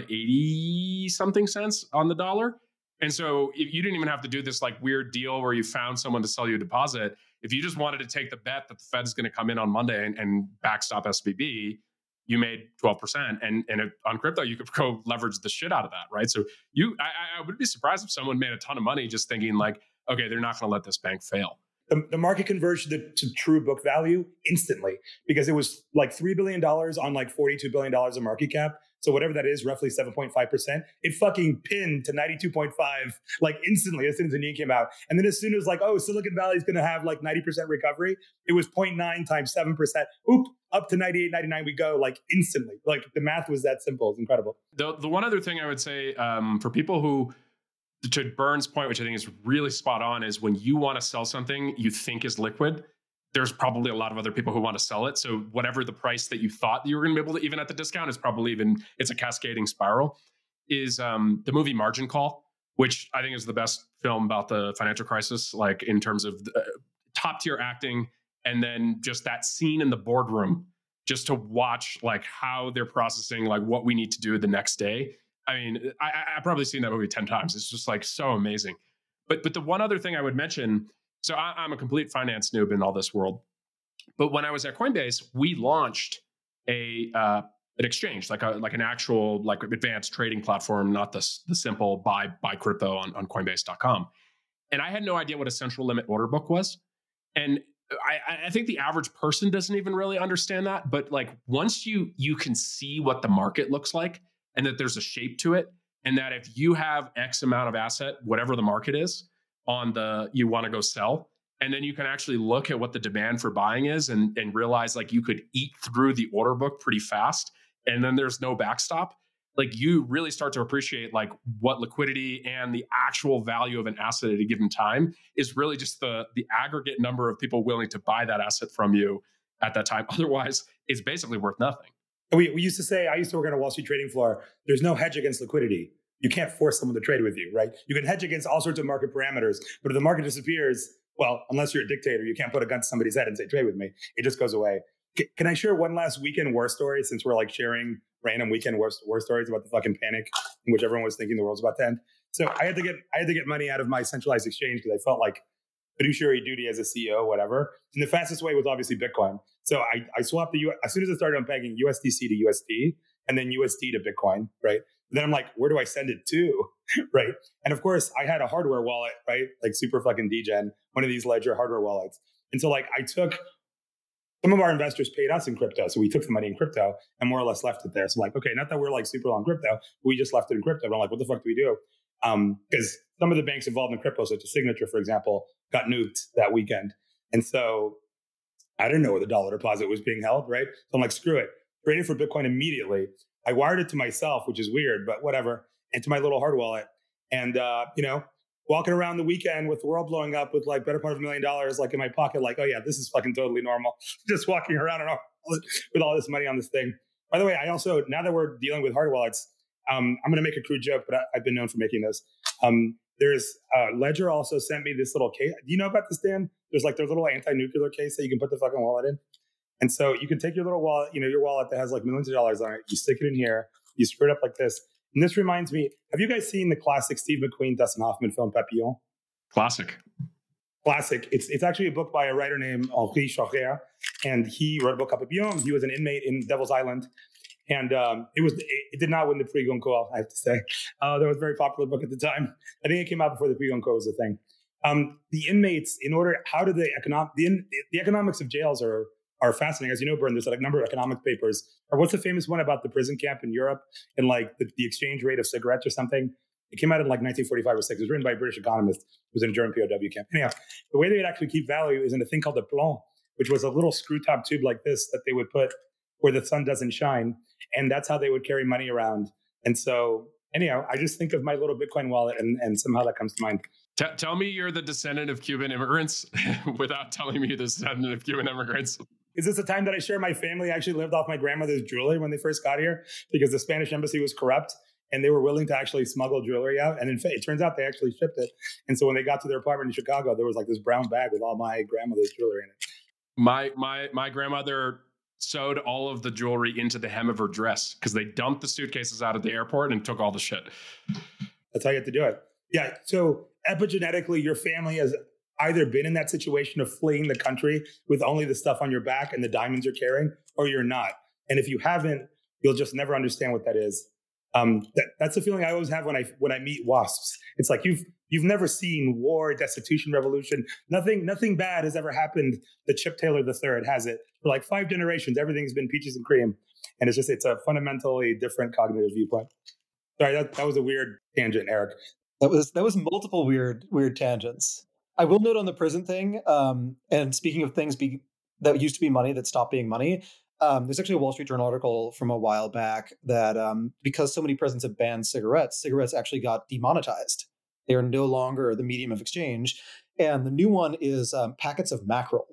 80 something cents on the dollar. And so if you didn't even have to do this like weird deal where you found someone to sell you a deposit. If you just wanted to take the bet that the Fed is going to come in on Monday and backstop SVB, you made 12%. And on crypto, you could go leverage the shit out of that, right? So I would be surprised if someone made a ton of money just thinking like, okay, they're not going to let this bank fail. The market converged to true book value instantly, because it was like $3 billion on like $42 billion of market cap. So whatever that is, roughly 7.5%, it fucking pinned to 92.5 like instantly as soon as the news came out. And then as soon as like, oh, Silicon Valley is going to have like 90% recovery, it was 0.9 times 7%. Oop, up to 98, 99 we go, like instantly. Like the math was that simple. It's incredible. The one other thing I would say for people who, to Bern's point, which I think is really spot on, is when you want to sell something you think is liquid, there's probably a lot of other people who want to sell it. So whatever the price that you thought you were going to be able to, even at the discount, is probably it's a cascading spiral. Is the movie Margin Call, which I think is the best film about the financial crisis, like in terms of top tier acting, and then just that scene in the boardroom, just to watch like how they're processing like what we need to do the next day. I mean, I've probably seen that movie 10 times. It's just like so amazing. But the one other thing I would mention, so I'm a complete finance noob in all this world. But when I was at Coinbase, we launched an exchange, like an actual like advanced trading platform, not the simple buy crypto on Coinbase.com. And I had no idea what a central limit order book was. And I think the average person doesn't even really understand that. But like once you can see what the market looks like, and that there's a shape to it, and that if you have X amount of asset, whatever the market is, you want to go sell, and then you can actually look at what the demand for buying is and realize like you could eat through the order book pretty fast, and then there's no backstop. Like you really start to appreciate like what liquidity and the actual value of an asset at a given time is really just the aggregate number of people willing to buy that asset from you at that time. Otherwise, it's basically worth nothing. We used to say, I used to work on a Wall Street trading floor, there's no hedge against liquidity. You can't force someone to trade with you, right? You can hedge against all sorts of market parameters, but if the market disappears, well, unless you're a dictator, you can't put a gun to somebody's head and say, trade with me. It just goes away. Can I share one last weekend war story, since we're like sharing random weekend war stories about the fucking panic in which everyone was thinking the world's about to end? So I had to get money out of my centralized exchange because I felt like fiduciary duty as a CEO, whatever. And the fastest way was obviously Bitcoin. So I swapped as soon as I started unpegging USDC to USD, and then USD to Bitcoin, right? Then I'm like, where do I send it to, right? And of course, I had a hardware wallet, right? Like super fucking degen, one of these Ledger hardware wallets. And so like I took, some of our investors paid us in crypto. So we took the money in crypto and more or less left it there. So like, okay, not that we're like super long crypto, we just left it in crypto. But I'm like, what the fuck do we do? Because some of the banks involved in crypto, such as Signature, for example, got nuked that weekend. And so I didn't know where the dollar deposit was being held, right? So I'm like, screw it. Traded for Bitcoin immediately. I wired it to myself, which is weird, but whatever, and to my little hard wallet. And, walking around the weekend with the world blowing up with like better part of $1 million, like in my pocket, like, oh yeah, this is fucking totally normal. Just walking around with all this money on this thing. By the way, I also, now that we're dealing with hard wallets, I'm going to make a crude joke, but I've been known for making this. There's Ledger also sent me this little case. Do you know about this, Dan? There's like their little anti-nuclear case that you can put the fucking wallet in. And so you can take your little wallet, your wallet that has like millions of dollars on it. You stick it in here. You screw it up like this. And this reminds me, have you guys seen the classic Steve McQueen, Dustin Hoffman film, Papillon? Classic. It's actually a book by a writer named Henri Schauer. And he wrote a book called Papillon. He was an inmate in Devil's Island. And it did not win the Prix Goncourt, I have to say. That was a very popular book at the time. I think it came out before the Prix Goncourt was a thing. The inmates, the economics of jails are fascinating. As you know, Bern, there's like a number of economic papers. Or what's the famous one about the prison camp in Europe and like the exchange rate of cigarettes or something? It came out in like 1945 or 6. It was written by a British economist who was in a German POW camp. Anyhow, the way they would actually keep value is in a thing called the plomb, which was a little screw top tube like this that they would put where the sun doesn't shine. And that's how they would carry money around. And so anyhow, I just think of my little Bitcoin wallet and somehow that comes to mind. Tell me you're the descendant of Cuban immigrants without telling me you're the descendant of Cuban immigrants. Is this a time that I share my family actually lived off my grandmother's jewelry when they first got here because the Spanish embassy was corrupt and they were willing to actually smuggle jewelry out. And in fact, it turns out they actually shipped it. And so when they got to their apartment in Chicago, there was like this brown bag with all my grandmother's jewelry in it. My grandmother sewed all of the jewelry into the hem of her dress because they dumped the suitcases out at the airport and took all the shit. That's how you have to do it. Yeah. So epigenetically, your family has either been in that situation of fleeing the country with only the stuff on your back and the diamonds you're carrying, or you're not. And if you haven't, you'll just never understand what that is. That's the feeling I always have when I meet WASPs. It's like you've never seen war, destitution, revolution. Nothing bad has ever happened. The Chip Taylor III has it. For like 5 generations, everything's been peaches and cream. And it's a fundamentally different cognitive viewpoint. Sorry, that was a weird tangent, Eric. That was multiple weird tangents. I will note on the prison thing, and speaking of things that used to be money that stopped being money, there's actually a Wall Street Journal article from a while back that because so many prisons have banned cigarettes actually got demonetized. They are no longer the medium of exchange. And the new one is packets of mackerel,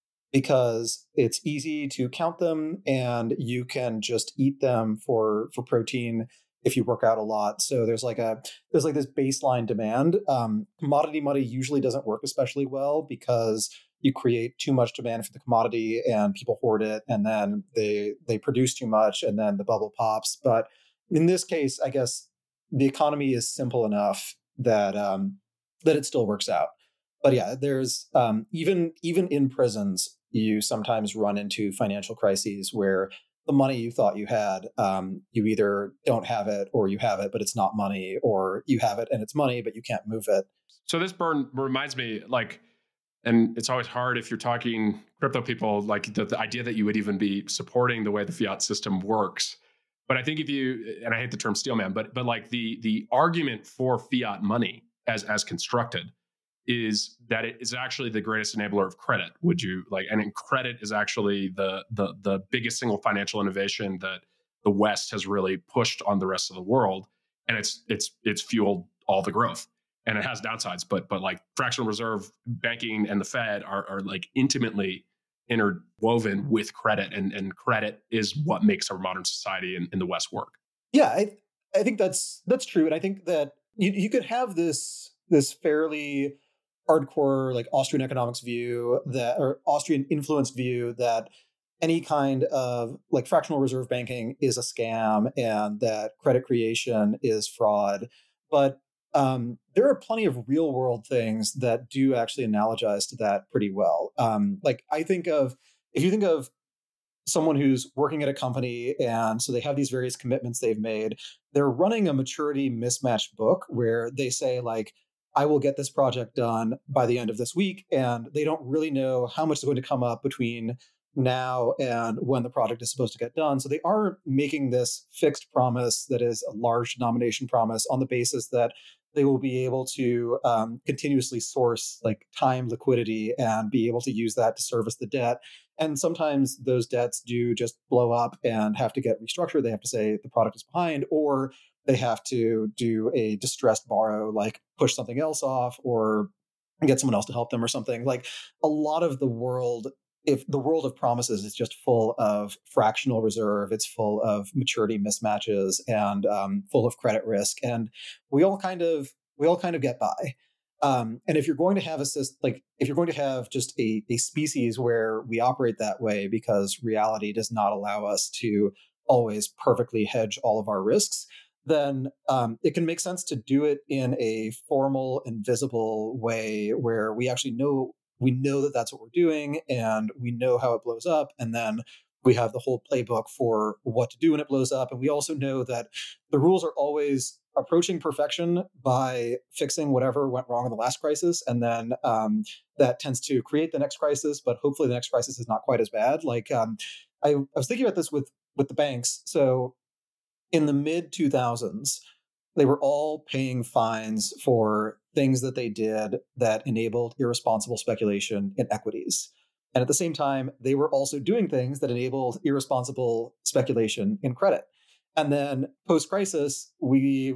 because it's easy to count them and you can just eat them for protein if you work out a lot. So there's like this baseline demand. Commodity money usually doesn't work especially well because you create too much demand for the commodity and people hoard it, and then they produce too much and then the bubble pops. But in this case, I guess the economy is simple enough that it still works out. But yeah, there's even in prisons, you sometimes run into financial crises where the money you thought you had, you either don't have it or you have it, but it's not money, or you have it and it's money, but you can't move it. So this reminds me, and it's always hard if you're talking crypto people, like the idea that you would even be supporting the way the fiat system works. But I think and I hate the term steelman, but like the argument for fiat money as constructed is that it is actually the greatest enabler of credit. Would you and credit is actually the biggest single financial innovation that the West has really pushed on the rest of the world. And it's fueled all the growth. And it has downsides, but like fractional reserve banking and the Fed are like intimately interwoven with credit, and credit is what makes our modern society in the West work. Yeah, I think that's true. And I think that you could have this fairly hardcore like Austrian economics view or Austrian influenced view that any kind of like fractional reserve banking is a scam and that credit creation is fraud. But there are plenty of real world things that do actually analogize to that pretty well. Like if you think of someone who's working at a company, and so they have these various commitments they've made. They're running a maturity mismatched book where they say, like, I will get this project done by the end of this week, and they don't really know how much is going to come up between now and when the project is supposed to get done. So they are making this fixed promise that is a large denomination promise on the basis that they will be able to continuously source like time liquidity and be able to use that to service the debt. And sometimes those debts do just blow up and have to get restructured. They have to say the product is behind, or they have to do a distressed borrow, like push something else off or get someone else to help them or something. Like a lot of the world, if the world of promises is just full of fractional reserve, it's full of maturity mismatches and full of credit risk, and we all kind of get by. And if you're going to have if you're going to have just a species where we operate that way because reality does not allow us to always perfectly hedge all of our risks, then it can make sense to do it in a formal and visible way where we actually know that that's what we're doing and we know how it blows up. And then we have the whole playbook for what to do when it blows up. And we also know that the rules are always approaching perfection by fixing whatever went wrong in the last crisis. And then that tends to create the next crisis, but hopefully the next crisis is not quite as bad. Like I was thinking about this with the banks. So in the mid 2000s, they were all paying fines for things that they did that enabled irresponsible speculation in equities. And at the same time, they were also doing things that enabled irresponsible speculation in credit. And then post-crisis, we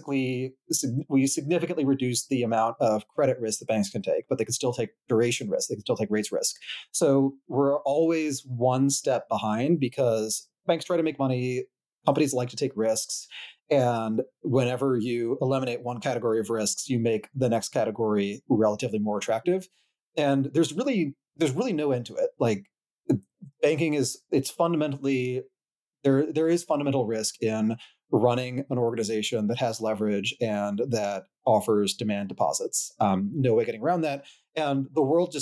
significantly reduced the amount of credit risk the banks can take, but they can still take duration risk. They can still take rates risk. So we're always one step behind because banks try to make money. Companies like to take risks. And whenever you eliminate one category of risks, you make the next category relatively more attractive. And there's really no end to it. Like banking it's fundamentally, there is fundamental risk in running an organization that has leverage and that offers demand deposits. No way getting around that. And the world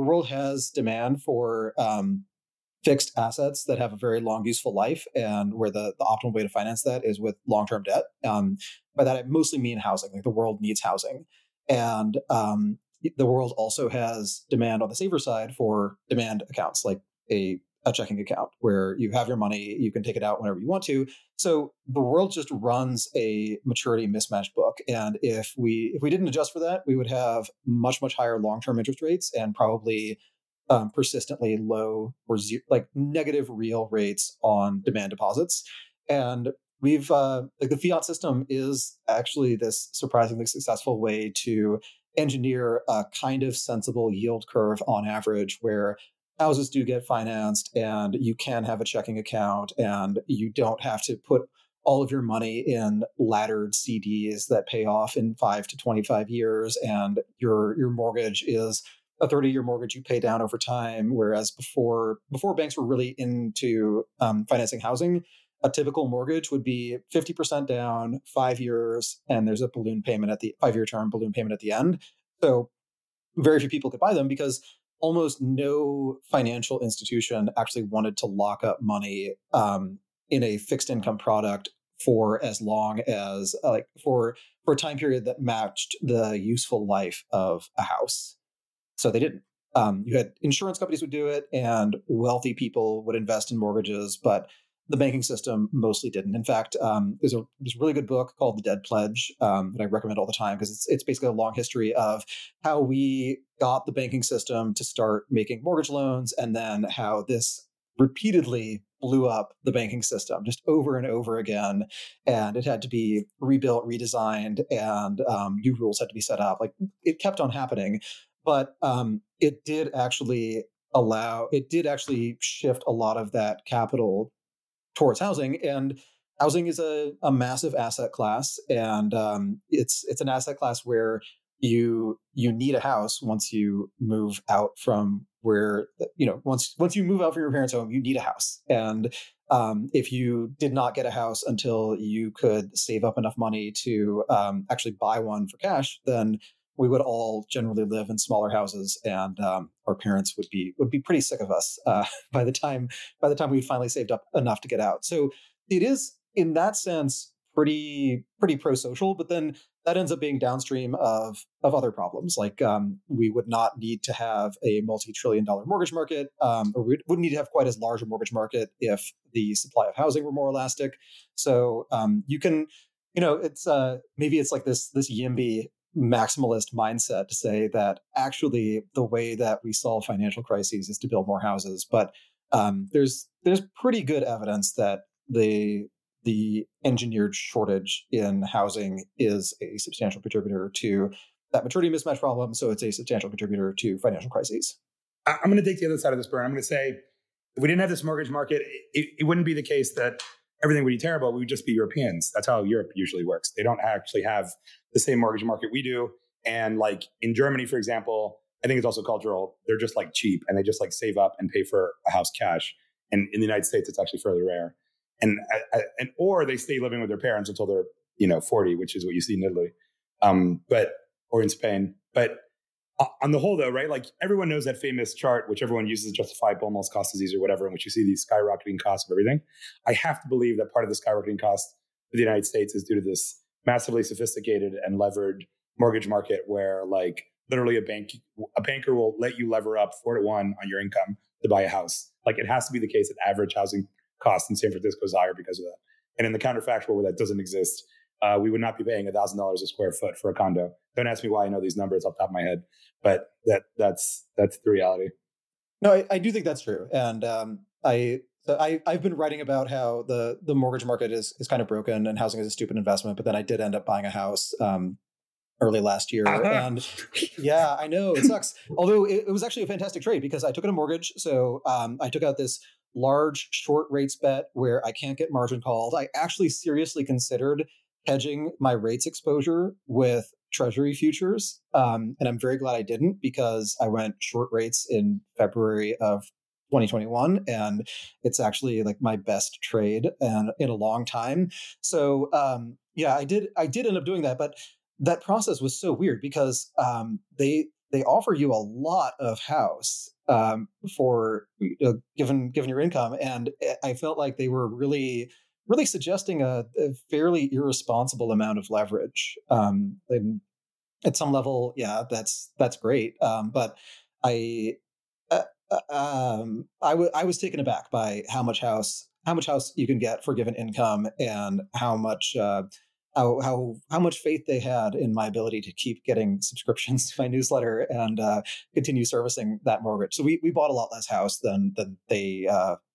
has demand for fixed assets that have a very long useful life, and where the optimal way to finance that is with long-term debt. By that, I mostly mean housing. Like the world needs housing. And the world also has demand on the saver side for demand accounts, like a checking account where you have your money, you can take it out whenever you want to. So the world just runs a maturity mismatch book. And if we didn't adjust for that, we would have much, much higher long-term interest rates and probably persistently low or negative real rates on demand deposits. And we've the fiat system is actually this surprisingly successful way to engineer a kind of sensible yield curve on average, where houses do get financed and you can have a checking account and you don't have to put all of your money in laddered CDs that pay off in 5 to 25 years, and your mortgage is a 30-year mortgage you pay down over time. Whereas before banks were really into financing housing, a typical mortgage would be 50% down, 5 years, and there's a balloon payment at the 5-year term, balloon payment at the end. So very few people could buy them because almost no financial institution actually wanted to lock up money in a fixed income product for as long as for a time period that matched the useful life of a house. So they didn't. You had insurance companies would do it, and wealthy people would invest in mortgages, but the banking system mostly didn't. In fact, there's a really good book called The Dead Pledge that I recommend all the time, because it's basically a long history of how we got the banking system to start making mortgage loans, and then how this repeatedly blew up the banking system just over and over again. And it had to be rebuilt, redesigned, and new rules had to be set up. Like it kept on happening. But it did actually shift a lot of that capital towards housing. And housing is a massive asset class. And it's an asset class where you need a house once you move out from where, once you move out from your parents' home, you need a house. And if you did not get a house until you could save up enough money to actually buy one for cash, then we would all generally live in smaller houses, and our parents would be pretty sick of us by the time we'd finally saved up enough to get out. So it is, in that sense, pretty pro-social, but then that ends up being downstream of other problems. Like we would not need to have a multi-trillion-dollar mortgage market, or we wouldn't need to have quite as large a mortgage market if the supply of housing were more elastic. So you can, it's maybe it's like this YIMBY maximalist mindset to say that actually the way that we solve financial crises is to build more houses. But there's pretty good evidence that the engineered shortage in housing is a substantial contributor to that maturity mismatch problem. So it's a substantial contributor to financial crises. I'm going to take the other side of this, Bern. I'm going to say, if we didn't have this mortgage market, it wouldn't be the case that everything would be terrible. We would just be Europeans. That's how Europe usually works. They don't actually have the same mortgage market we do. And like in Germany, for example, I think it's also cultural. They're just like cheap and they just like save up and pay for a house cash. And in the United States, it's actually fairly rare. And or they stay living with their parents until they're 40, which is what you see in Italy, or in Spain. But on the whole, though, right? Like everyone knows that famous chart, which everyone uses to justify Baumol's cost disease or whatever, in which you see these skyrocketing costs of everything. I have to believe that part of the skyrocketing cost for the United States is due to this massively sophisticated and levered mortgage market, where like literally a banker will let you lever up 4-1 on your income to buy a house. Like it has to be the case that average housing cost in San Francisco is higher because of that. And in the counterfactual where that doesn't exist, we would not be paying $1,000 a square foot for a condo. Don't ask me why I know these numbers off the top of my head, but that's the reality. No, I do think that's true. And I've been writing about how the mortgage market is kind of broken and housing is a stupid investment, but then I did end up buying a house early last year. And yeah, I know it sucks. Although it was actually a fantastic trade because I took out a mortgage. So I took out this large short rates bet where I can't get margin called. I actually seriously considered hedging my rates exposure with Treasury futures. And I'm very glad I didn't, because I went short rates in February of 2021. And it's actually like my best trade and in a long time. So yeah, I did end up doing that. But that process was so weird because they offer you a lot of house for given your income, and I felt like they were really suggesting a fairly irresponsible amount of leverage. And at some level, yeah, that's great. But I was taken aback by how much house you can get for a given income, and how much faith they had in my ability to keep getting subscriptions to my newsletter and continue servicing that mortgage. So we bought a lot less house than we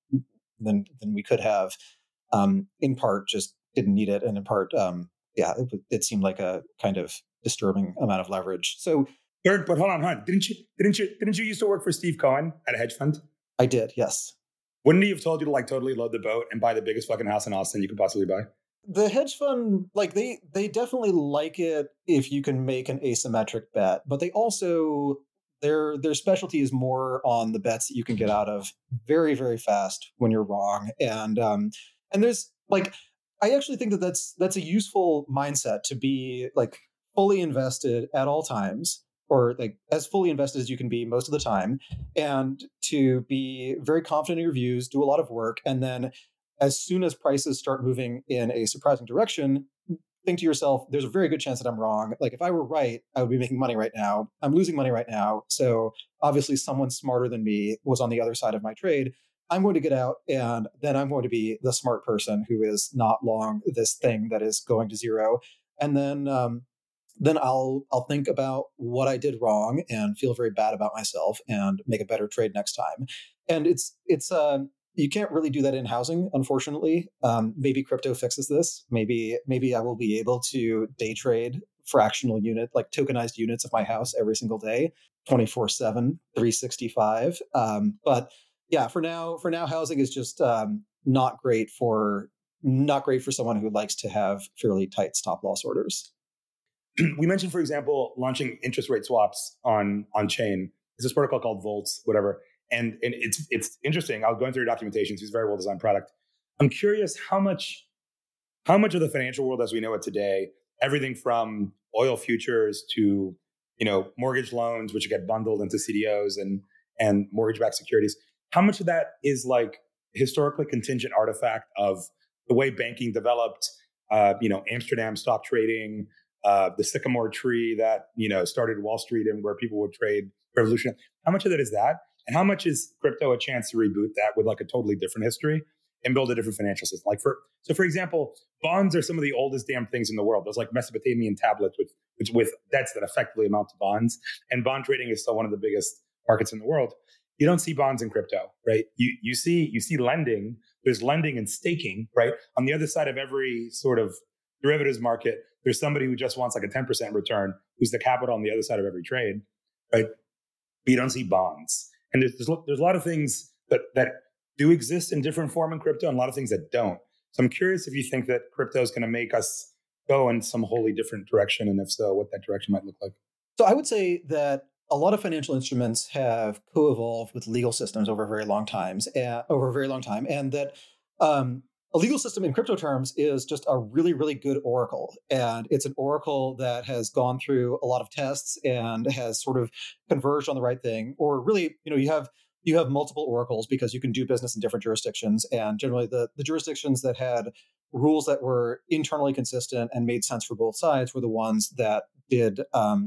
could have. In part, just didn't need it, and in part, it seemed like a kind of disturbing amount of leverage. So, but hold on, didn't you used to work for Steve Cohen at a hedge fund? I did, yes. Wouldn't he have told you to like totally load the boat and buy the biggest fucking house in Austin you could possibly buy? The hedge fund, like they definitely like it if you can make an asymmetric bet, but they also their specialty is more on the bets that you can get out of very, very fast when you're wrong. And there's like, I actually think that's a useful mindset, to be like fully invested at all times, or like as fully invested as you can be most of the time, and to be very confident in your views, do a lot of work, and then as soon as prices start moving in a surprising direction, think to yourself, there's a very good chance that I'm wrong. Like if I were right, I would be making money right now. I'm losing money right now. So obviously someone smarter than me was on the other side of my trade. I'm going to get out, and then I'm going to be the smart person who is not long this thing that is going to zero. And then I'll think about what I did wrong and feel very bad about myself and make a better trade next time. And it's you can't really do that in housing, unfortunately. Maybe crypto fixes this. Maybe I will be able to day trade fractional unit, like tokenized units of my house every single day, 24/7, 365. But yeah, for now, housing is just not great for someone who likes to have fairly tight stop loss orders. We mentioned, for example, launching interest rate swaps on chain. There's this protocol called Volts, whatever. And it's interesting. I was going through your documentation. It's a very well designed product. I'm curious how much of the financial world as we know it today, everything from oil futures to mortgage loans, which get bundled into CDOs and mortgage-backed securities. How much of that is like historically contingent artifact of the way banking developed, Amsterdam stock trading, the sycamore tree that, started Wall Street and where people would trade revolution. How much of that is that? And how much is crypto a chance to reboot that with like a totally different history and build a different financial system? For example, bonds are some of the oldest damn things in the world. There's like Mesopotamian tablets with debts that effectively amount to bonds. And bond trading is still one of the biggest markets in the world. You don't see bonds in crypto, right? You see lending. There's lending and staking, right? On the other side of every sort of derivatives market, there's somebody who just wants like a 10% return, who's the capital on the other side of every trade, right? But you don't see bonds. And there's a lot of things that do exist in different form in crypto and a lot of things that don't. So I'm curious if you think that crypto is going to make us go in some wholly different direction, and if so, what that direction might look like. So I would say that a lot of financial instruments have co-evolved with legal systems over a very long time, and that a legal system in crypto terms is just a really, really good oracle. And it's an oracle that has gone through a lot of tests and has sort of converged on the right thing. Or really, you have multiple oracles because you can do business in different jurisdictions. And generally the jurisdictions that had rules that were internally consistent and made sense for both sides were the ones that did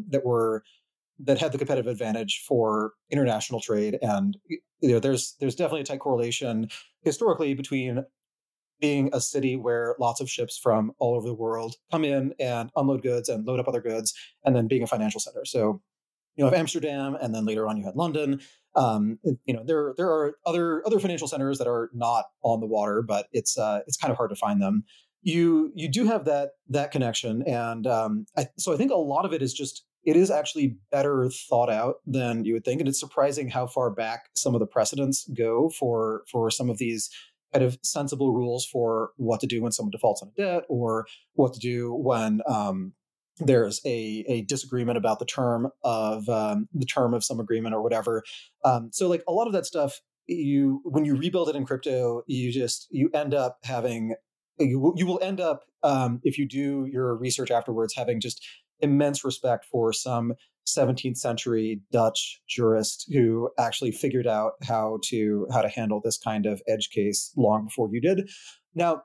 that had the competitive advantage for international trade. And there's definitely a tight correlation historically between being a city where lots of ships from all over the world come in and unload goods and load up other goods, and then being a financial center. So you have Amsterdam, and then later on you had London. There are other financial centers that are not on the water, but it's kind of hard to find them. You do have that connection, and so I think a lot of it is just, it is actually better thought out than you would think. And it's surprising how far back some of the precedents go for some of these kind of sensible rules for what to do when someone defaults on a debt, or what to do when there's a disagreement about the term of some agreement or whatever. So like a lot of that stuff, when you rebuild it in crypto, you end up having, you will end up, if you do your research afterwards, having just immense respect for some 17th century Dutch jurist who actually figured out how to handle this kind of edge case long before you did. Now,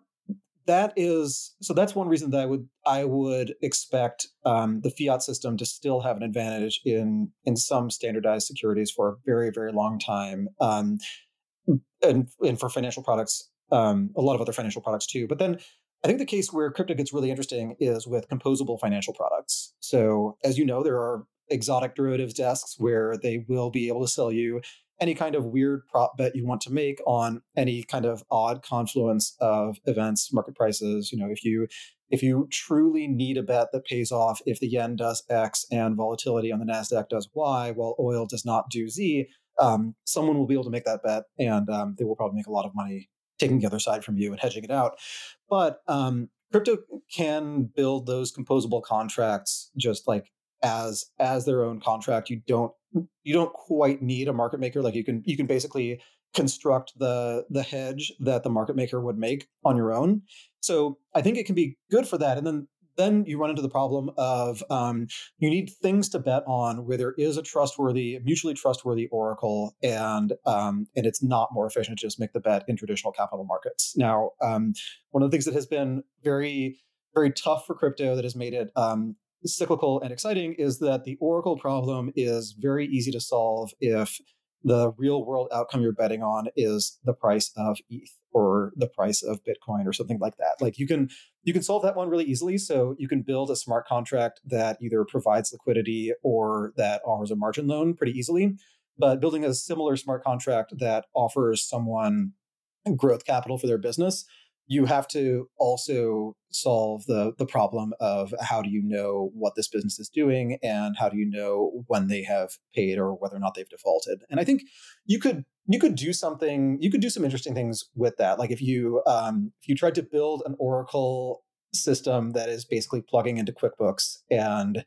that's one reason that I would expect the fiat system to still have an advantage in some standardized securities for a very, very long time, and for financial products, a lot of other financial products too. But then I think the case where crypto gets really interesting is with composable financial products. So as you know, there are exotic derivatives desks where they will be able to sell you any kind of weird prop bet you want to make on any kind of odd confluence of events, market prices. If you truly need a bet that pays off if the yen does X and volatility on the NASDAQ does Y, while oil does not do Z, someone will be able to make that bet, and they will probably make a lot of money taking the other side from you and hedging it out. But crypto can build those composable contracts just like as their own contract. You don't quite need a market maker. Like you can basically construct the hedge that the market maker would make on your own. So I think it can be good for that. And then you run into the problem of you need things to bet on where there is a mutually trustworthy oracle, and it's not more efficient to just make the bet in traditional capital markets. Now, one of the things that has been very, very tough for crypto that has made it cyclical and exciting is that the oracle problem is very easy to solve if the real world outcome you're betting on is the price of ETH or the price of Bitcoin or something like that. Like you can solve that one really easily. So you can build a smart contract that either provides liquidity or that offers a margin loan pretty easily. But building a similar smart contract that offers someone growth capital for their business, you have to also solve the problem of how do you know what this business is doing, and how do you know when they have paid or whether or not they've defaulted. And I think you could do some interesting things with that. Like if you tried to build an Oracle system that is basically plugging into QuickBooks and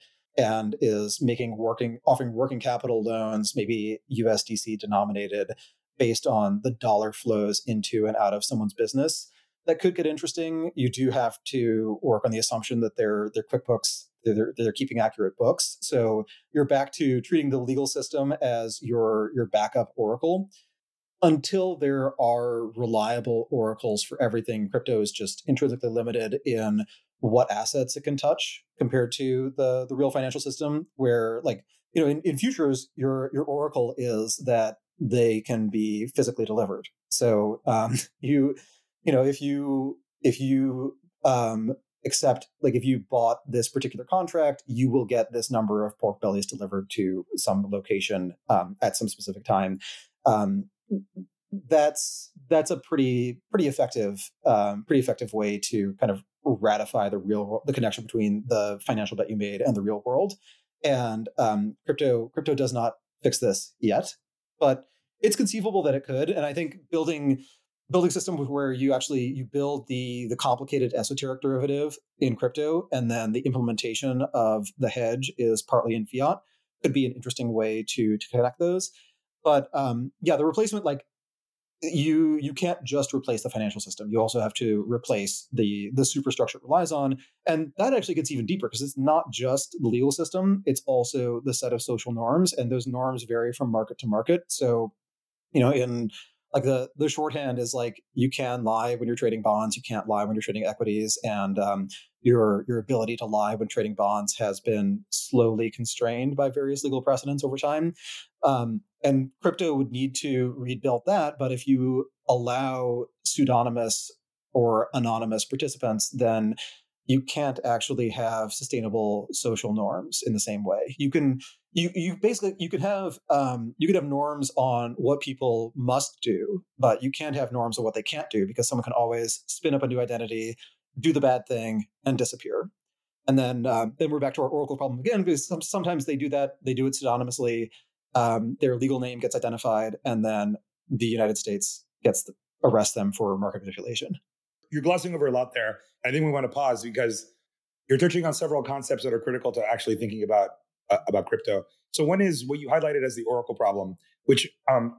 is offering working capital loans, maybe USDC denominated, based on the dollar flows into and out of someone's business, that could get interesting. You do have to work on the assumption that their QuickBooks they're keeping accurate books. So you're back to treating the legal system as your backup oracle. Until there are reliable oracles for everything, crypto is just intrinsically limited in what assets it can touch compared to the real financial system, where, like, in futures, your oracle is that they can be physically delivered. So if you accept, like, if you bought this particular contract, you will get this number of pork bellies delivered to some location at some specific time. That's a pretty effective way to kind of ratify the connection between the financial bet you made and the real world. And crypto does not fix this yet, but it's conceivable that it could. And I think building systems where you build the complicated esoteric derivative in crypto, and then the implementation of the hedge is partly in fiat, could be an interesting way to connect those. But the replacement, like, you can't just replace the financial system. You also have to replace the superstructure it relies on. And that actually gets even deeper, because it's not just the legal system, it's also the set of social norms. And those norms vary from market to market. So, in like the shorthand is like, you can lie when you're trading bonds, you can't lie when you're trading equities. And your ability to lie when trading bonds has been slowly constrained by various legal precedents over time. And crypto would need to rebuild that. But if you allow pseudonymous or anonymous participants, then you can't actually have sustainable social norms in the same way. You could have norms on what people must do, but you can't have norms on what they can't do, because someone can always spin up a new identity, do the bad thing, and disappear. And then we're back to our oracle problem again, because sometimes they do that. They do it pseudonymously. Their legal name gets identified, and then the United States arrests them for market manipulation. You're glossing over a lot there. I think we want to pause, because you're touching on several concepts that are critical to actually thinking about crypto. So one is what you highlighted as the oracle problem, which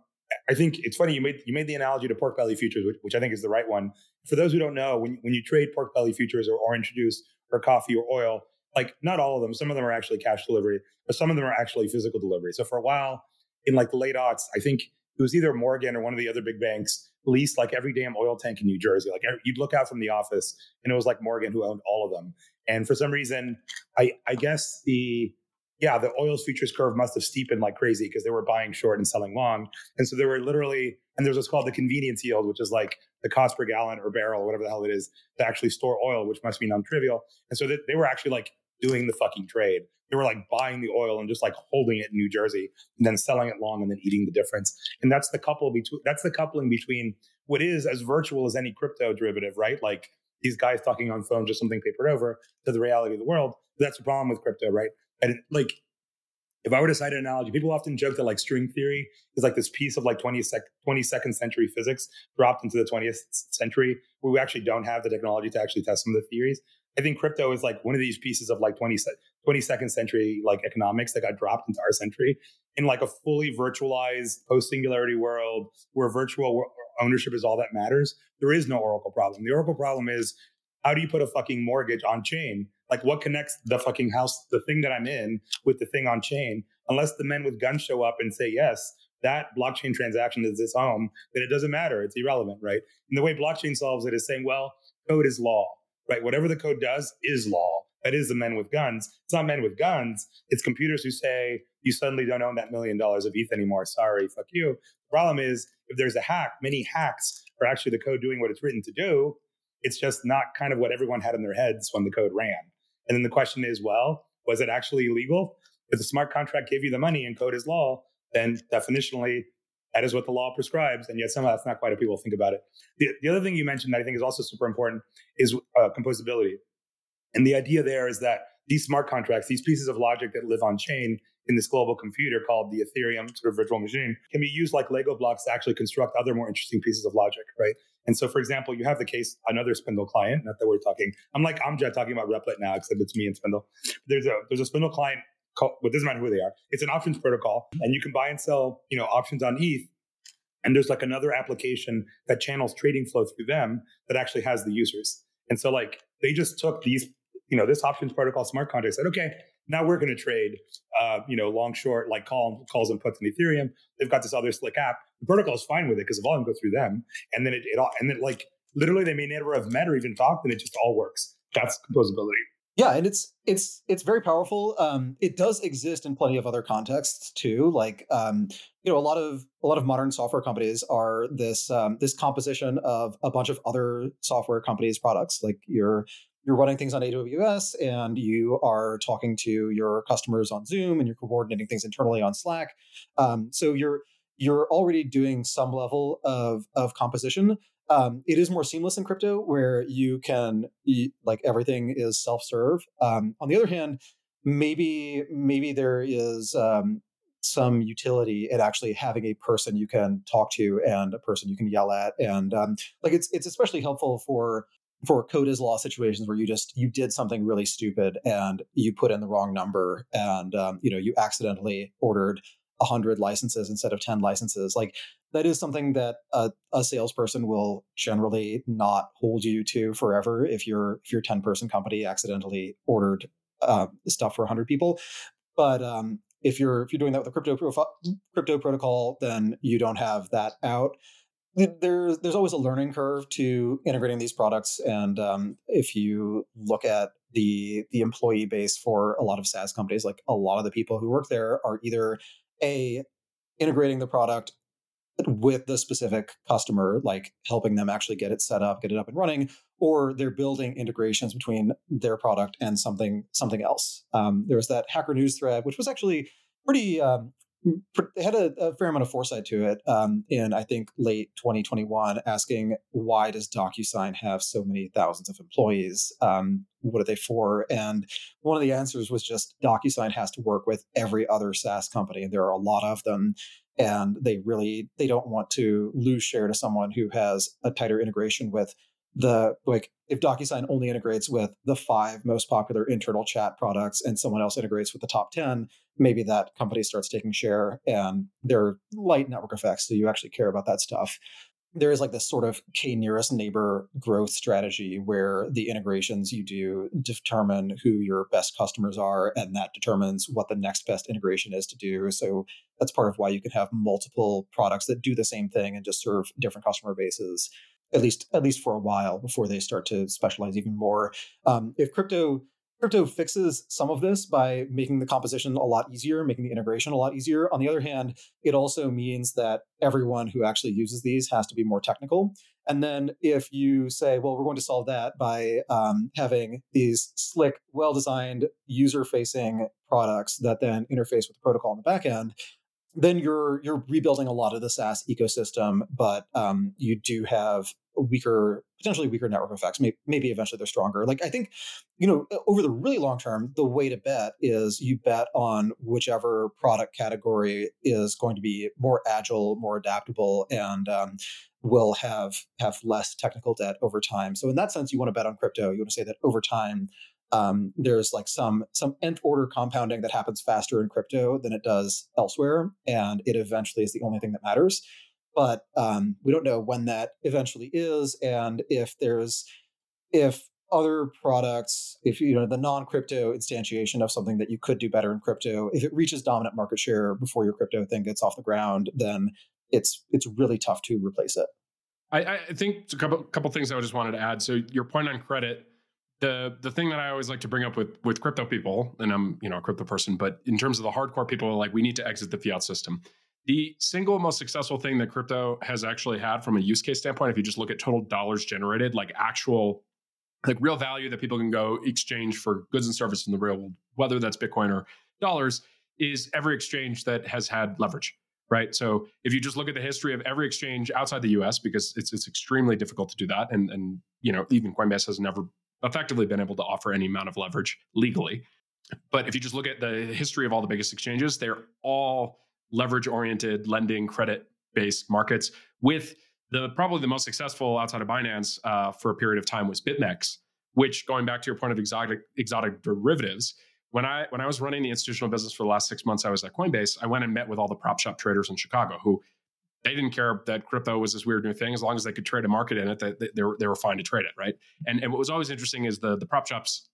I think it's funny. You made the analogy to pork belly futures, which I think is the right one. For those who don't know, when you trade pork belly futures or orange juice or coffee or oil, like, not all of them, some of them are actually cash delivery, but some of them are actually physical delivery. So for a while, in like the late aughts, I think it was either Morgan or one of the other big banks leased like every damn oil tank in New Jersey. Like, you'd look out from the office and it was like Morgan who owned all of them. And for some reason, I guess the oil's futures curve must have steepened like crazy, because they were buying short and selling long. And so there were literally, and there's what's called the convenience yield, which is like the cost per gallon or barrel, or whatever the hell it is, to actually store oil, which must be non-trivial. And so they were actually like doing the fucking trade. They were like buying the oil and just like holding it in New Jersey and then selling it long and then eating the difference. And that's the coupling between what is as virtual as any crypto derivative, right? Like these guys talking on phone, just something papered over, to the reality of the world. That's the problem with crypto, right? And like, if I were to cite an analogy, people often joke that like string theory is like this piece of like 22nd century physics dropped into the 20th century, where we actually don't have the technology to actually test some of the theories. I think crypto is like one of these pieces of like 22nd century like economics that got dropped into our century, in like a fully virtualized post-singularity world where virtual ownership is all that matters. There is no oracle problem. The oracle problem is, how do you put a fucking mortgage on chain? Like, what connects the fucking house, the thing that I'm in, with the thing on chain? Unless the men with guns show up and say, yes, that blockchain transaction is its home, then it doesn't matter. It's irrelevant, right? And the way blockchain solves it is saying, well, code is law, right? Whatever the code does is law. That is the men with guns. It's not men with guns. It's computers who say, you suddenly don't own that $1 million of ETH anymore. Sorry, fuck you. The problem is, if there's a hack, many hacks are actually the code doing what it's written to do. It's just not kind of what everyone had in their heads when the code ran. And then the question is, well, was it actually illegal? If the smart contract gave you the money and code is law, then definitionally that is what the law prescribes. And yet somehow that's not quite how people think about it. The other thing you mentioned that I think is also super important is composability. And the idea there is that these smart contracts, these pieces of logic that live on chain in this global computer called the Ethereum sort of virtual machine, can be used like Lego blocks to actually construct other more interesting pieces of logic, right? And so, for example, you have the case, another Spindle client, not that we're talking, I'm like Amjad talking about Replit now, except it's me and Spindle. There's a Spindle client called, well, it doesn't matter who they are. It's an options protocol, and you can buy and sell, options on ETH. And there's like another application that channels trading flow through them that actually has the users. And so like they just took these this options protocol smart contract said, okay, now we're going to trade, long, short, like calls and puts in Ethereum. They've got this other slick app. The protocol is fine with it because the volume goes through them. And then like literally they may never have met or even talked, and it just all works. That's composability. Yeah, and it's very powerful. It does exist in plenty of other contexts too. Like a lot of modern software companies are this composition of a bunch of other software companies' products. Like you're running things on AWS, and you are talking to your customers on Zoom, and you're coordinating things internally on Slack. So you're already doing some level of composition. It is more seamless in crypto, where like everything is self-serve. On the other hand, maybe there is some utility in actually having a person you can talk to and a person you can yell at, and like it's especially helpful for code is law situations where you did something really stupid and you put in the wrong number, and you accidentally ordered 100 licenses instead of 10 licenses. Like that is something that a salesperson will generally not hold you to forever if your 10-person company accidentally ordered stuff for 100 people. But if you're doing that with a crypto protocol, then you don't have that out. There's always a learning curve to integrating these products, and if you look at the employee base for a lot of SaaS companies, like a lot of the people who work there are either integrating the product with the specific customer, like helping them actually get it set up, get it up and running, or they're building integrations between their product and something else. There was that Hacker News thread, which was actually pretty had a fair amount of foresight to it in, I think, late 2021, asking, why does DocuSign have so many thousands of employees? What are they for? And one of the answers was just DocuSign has to work with every other SaaS company, and there are a lot of them. And they don't want to lose share to someone who has a tighter integration with if DocuSign only integrates with the 5 most popular internal chat products and someone else integrates with the top 10, maybe that company starts taking share, and there are light network effects. So you actually care about that stuff. There is like this sort of k-nearest neighbor growth strategy where the integrations you do determine who your best customers are, and that determines what the next best integration is to do. So that's part of why you can have multiple products that do the same thing and just serve different customer bases, at least for a while, before they start to specialize even more. If crypto fixes some of this by making the composition a lot easier, making the integration a lot easier. On the other hand, it also means that everyone who actually uses these has to be more technical. And then if you say, well, we're going to solve that by having these slick, well-designed, user-facing products that then interface with the protocol on the back end, then you're rebuilding a lot of the SaaS ecosystem, but you do have potentially weaker network effects. Maybe eventually they're stronger. Like I think, over the really long term, the way to bet is you bet on whichever product category is going to be more agile, more adaptable, and will have less technical debt over time. So in that sense, you want to bet on crypto. You want to say that over time, there's like some nth order compounding that happens faster in crypto than it does elsewhere, and it eventually is the only thing that matters. But we don't know when that eventually is, and if other products, if the non-crypto instantiation of something that you could do better in crypto, if it reaches dominant market share before your crypto thing gets off the ground, then it's really tough to replace it. I think a couple things I just wanted to add. So your point on credit. The thing that I always like to bring up with crypto people, and I'm a crypto person, but in terms of the hardcore people, like we need to exit the fiat system. The single most successful thing that crypto has actually had from a use case standpoint, if you just look at total dollars generated, like actual, like real value that people can go exchange for goods and services in the real world, whether that's Bitcoin or dollars, is every exchange that has had leverage, right? So if you just look at the history of every exchange outside the US, because it's extremely difficult to do that, and even Coinbase has never effectively been able to offer any amount of leverage legally. But if you just look at the history of all the biggest exchanges, they're all leverage-oriented, lending, credit-based markets, with probably the most successful outside of Binance for a period of time was BitMEX, which, going back to your point of exotic derivatives, when I was running the institutional business for the last 6 months I was at Coinbase, I went and met with all the prop shop traders in Chicago who they didn't care that crypto was this weird new thing. As long as they could trade a market in it, they were fine to trade it, right? And what was always interesting is the prop shops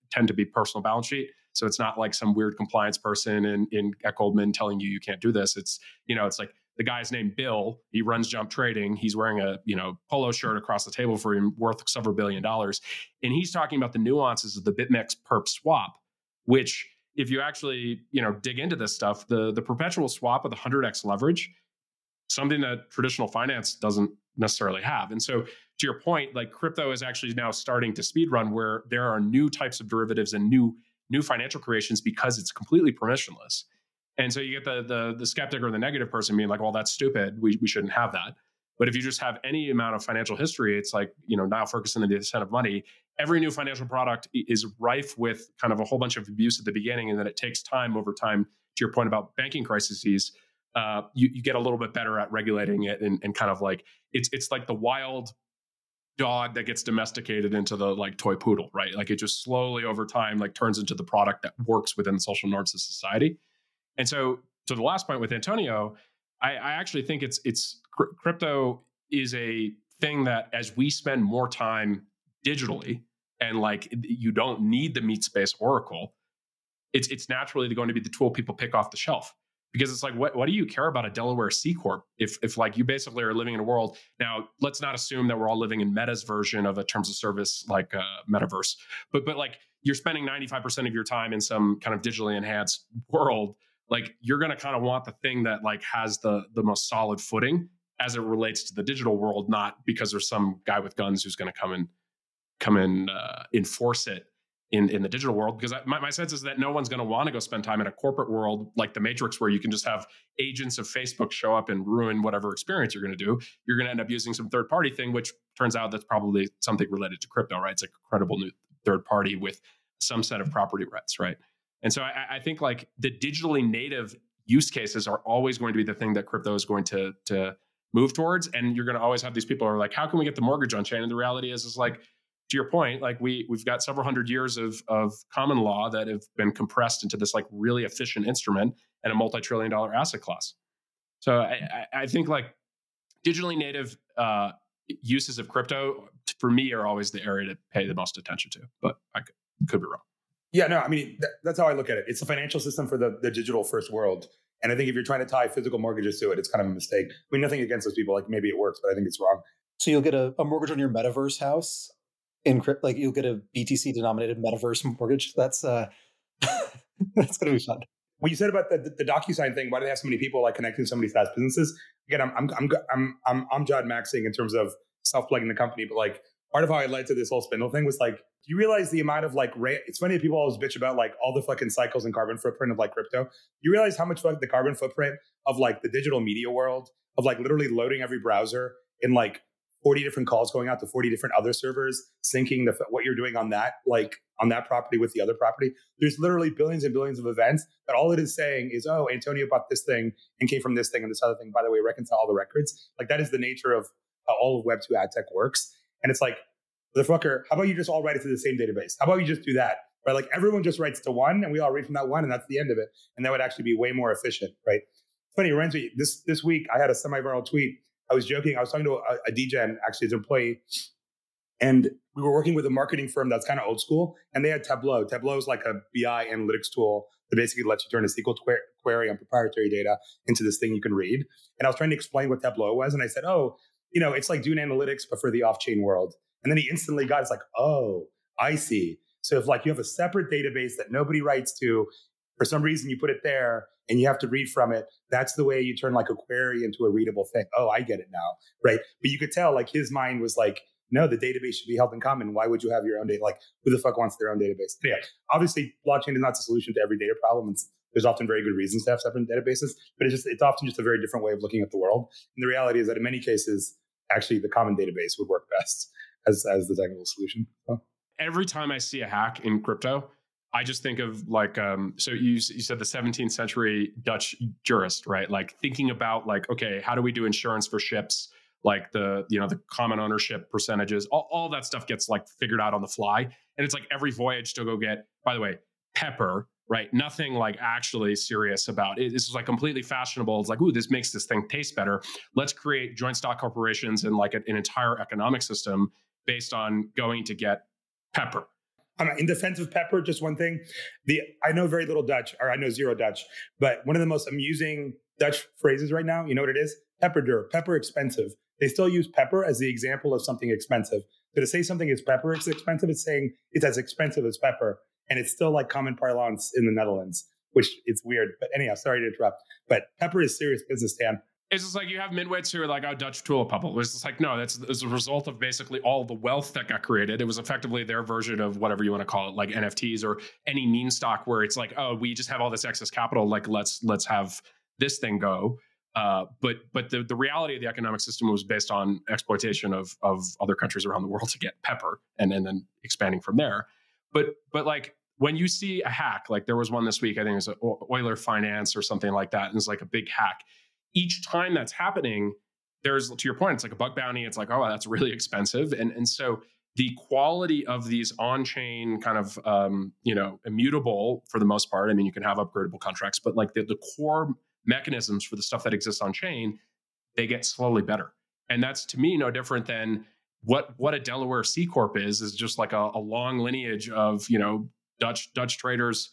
tend to be personal balance sheet. So it's not like some weird compliance person at Goldman telling you can't do this. It's, it's like the guy's named Bill. He runs Jump Trading. He's wearing a, polo shirt across the table for him worth several $1 billion. And he's talking about the nuances of the BitMEX perp swap, which if you actually, dig into this stuff, the perpetual swap with 100x leverage, something that traditional finance doesn't necessarily have. And so to your point, like crypto is actually now starting to speed run where there are new types of derivatives and new financial creations because it's completely permissionless. And so you get the skeptic or the negative person being like, well, that's stupid. We shouldn't have that. But if you just have any amount of financial history, it's like, Niall Ferguson and the Descent of Money, every new financial product is rife with kind of a whole bunch of abuse at the beginning. And then it takes time over time, to your point about banking crises, you get a little bit better at regulating it and kind of like, it's like the wild dog that gets domesticated into the like toy poodle, right? Like it just slowly over time like turns into the product that works within the social norms of society. And so to the last point with Antonio, I actually think it's crypto is a thing that as we spend more time digitally and like you don't need the meat space oracle, it's naturally going to be the tool people pick off the shelf. Because it's like, what do you care about a Delaware C Corp if like you basically are living in a world now? Let's not assume that we're all living in Meta's version of a terms of service like metaverse, but like you're spending 95% of your time in some kind of digitally enhanced world. Like you're going to kind of want the thing that like has the most solid footing as it relates to the digital world, not because there's some guy with guns who's going to come and enforce it in the digital world. Because my sense is that no one's going to want to go spend time in a corporate world like the Matrix, where you can just have agents of Facebook show up and ruin whatever experience you're going to do. You're going to end up using some third party thing, which turns out that's probably something related to crypto, right? It's a credible new third party with some set of property rights, right? And so I think like the digitally native use cases are always going to be the thing that crypto is going to move towards. And you're going to always have these people who are like, how can we get the mortgage on chain? And the reality is like, to your point, like we've got several hundred years of common law that have been compressed into this like really efficient instrument and a multi-trillion-dollar asset class. So I think like digitally native uses of crypto for me are always the area to pay the most attention to, but I could be wrong. Yeah, no, I mean, that's how I look at it. It's a financial system for the digital first world. And I think if you're trying to tie physical mortgages to it, it's kind of a mistake. I mean, nothing against those people. Like maybe it works, but I think it's wrong. So you'll get a mortgage on your metaverse house in crypto, like you'll get a BTC denominated metaverse mortgage. That's that's going to be fun. What you said about the DocuSign thing, why do they have so many people like connecting so many SaaS businesses? Again, I'm John Maxing in terms of self-plugging the company, but like part of how I led to this whole spindle thing was like, do you realize the amount of like, it's funny that people always bitch about like all the fucking cycles and carbon footprint of like crypto. You realize how much like the carbon footprint of like the digital media world of like literally loading every browser in like 40 different calls going out to 40 different other servers, syncing what you're doing on that, like on that property with the other property. There's literally billions and billions of events that all it is saying is, oh, Antonio bought this thing and came from this thing and this other thing. By the way, reconcile all the records. Like that is the nature of how all of Web2 ad tech works. And it's like, motherfucker, how about you just all write it to the same database? How about you just do that? Right? Like everyone just writes to one and we all read from that one and that's the end of it. And that would actually be way more efficient, right? Funny, Renzi, this week I had a semi-viral tweet. I was joking. I was talking to a DGen, actually, his employee, and we were working with a marketing firm that's kind of old school, and they had Tableau. Tableau is like a BI analytics tool that basically lets you turn a SQL query on proprietary data into this thing you can read. And I was trying to explain what Tableau was, and I said, oh, it's like doing analytics, but for the off-chain world. And then he instantly got, it's like, oh, I see. So if like you have a separate database that nobody writes to, for some reason you put it there and you have to read from it, that's the way you turn like a query into a readable thing. Oh, I get it now, right? But you could tell like his mind was like, no, the database should be held in common. Why would you have your own data? Like who the fuck wants their own database? But yeah, obviously blockchain is not the solution to every data problem. There's often very good reasons to have separate databases, but it's often just a very different way of looking at the world. And the reality is that in many cases, actually the common database would work best as the technical solution. So. Every time I see a hack in crypto, I just think of like, so you said the 17th century Dutch jurist, right? Like thinking about like, okay, how do we do insurance for ships? Like the common ownership percentages, all that stuff gets like figured out on the fly. And it's like every voyage to go get, by the way, pepper, right? Nothing like actually serious about it. This is like completely fashionable. It's like, ooh, this makes this thing taste better. Let's create joint stock corporations and like an entire economic system based on going to get pepper. In defense of Pepper, just one thing. I know very little Dutch, or I know zero Dutch, but one of the most amusing Dutch phrases right now, you know what it is? Pepper duur, pepper expensive. They still use pepper as the example of something expensive. So to say something is pepper is expensive, it's saying it's as expensive as pepper. And it's still like common parlance in the Netherlands, which it's weird. But anyhow, sorry to interrupt. But pepper is serious business, Dan. It's just like you have midwits who are like, oh, Dutch tulip bubble. It's just like, no, that's a result of basically all the wealth that got created. It was effectively their version of whatever you want to call it, like NFTs or any meme stock where it's like, oh, we just have all this excess capital. Like, let's have this thing go. But the reality of the economic system was based on exploitation of other countries around the world to get pepper and then expanding from there. But like when you see a hack, like there was one this week, I think it was Euler Finance or something like that. And it's like a big hack. Each time that's happening, there's, to your point, it's like a bug bounty. It's like, oh, that's really expensive. And so the quality of these on-chain kind of, immutable for the most part, I mean, you can have upgradable contracts, but like the core mechanisms for the stuff that exists on chain, they get slowly better. And that's, to me, no different than what a Delaware C Corp is just like a long lineage of, Dutch traders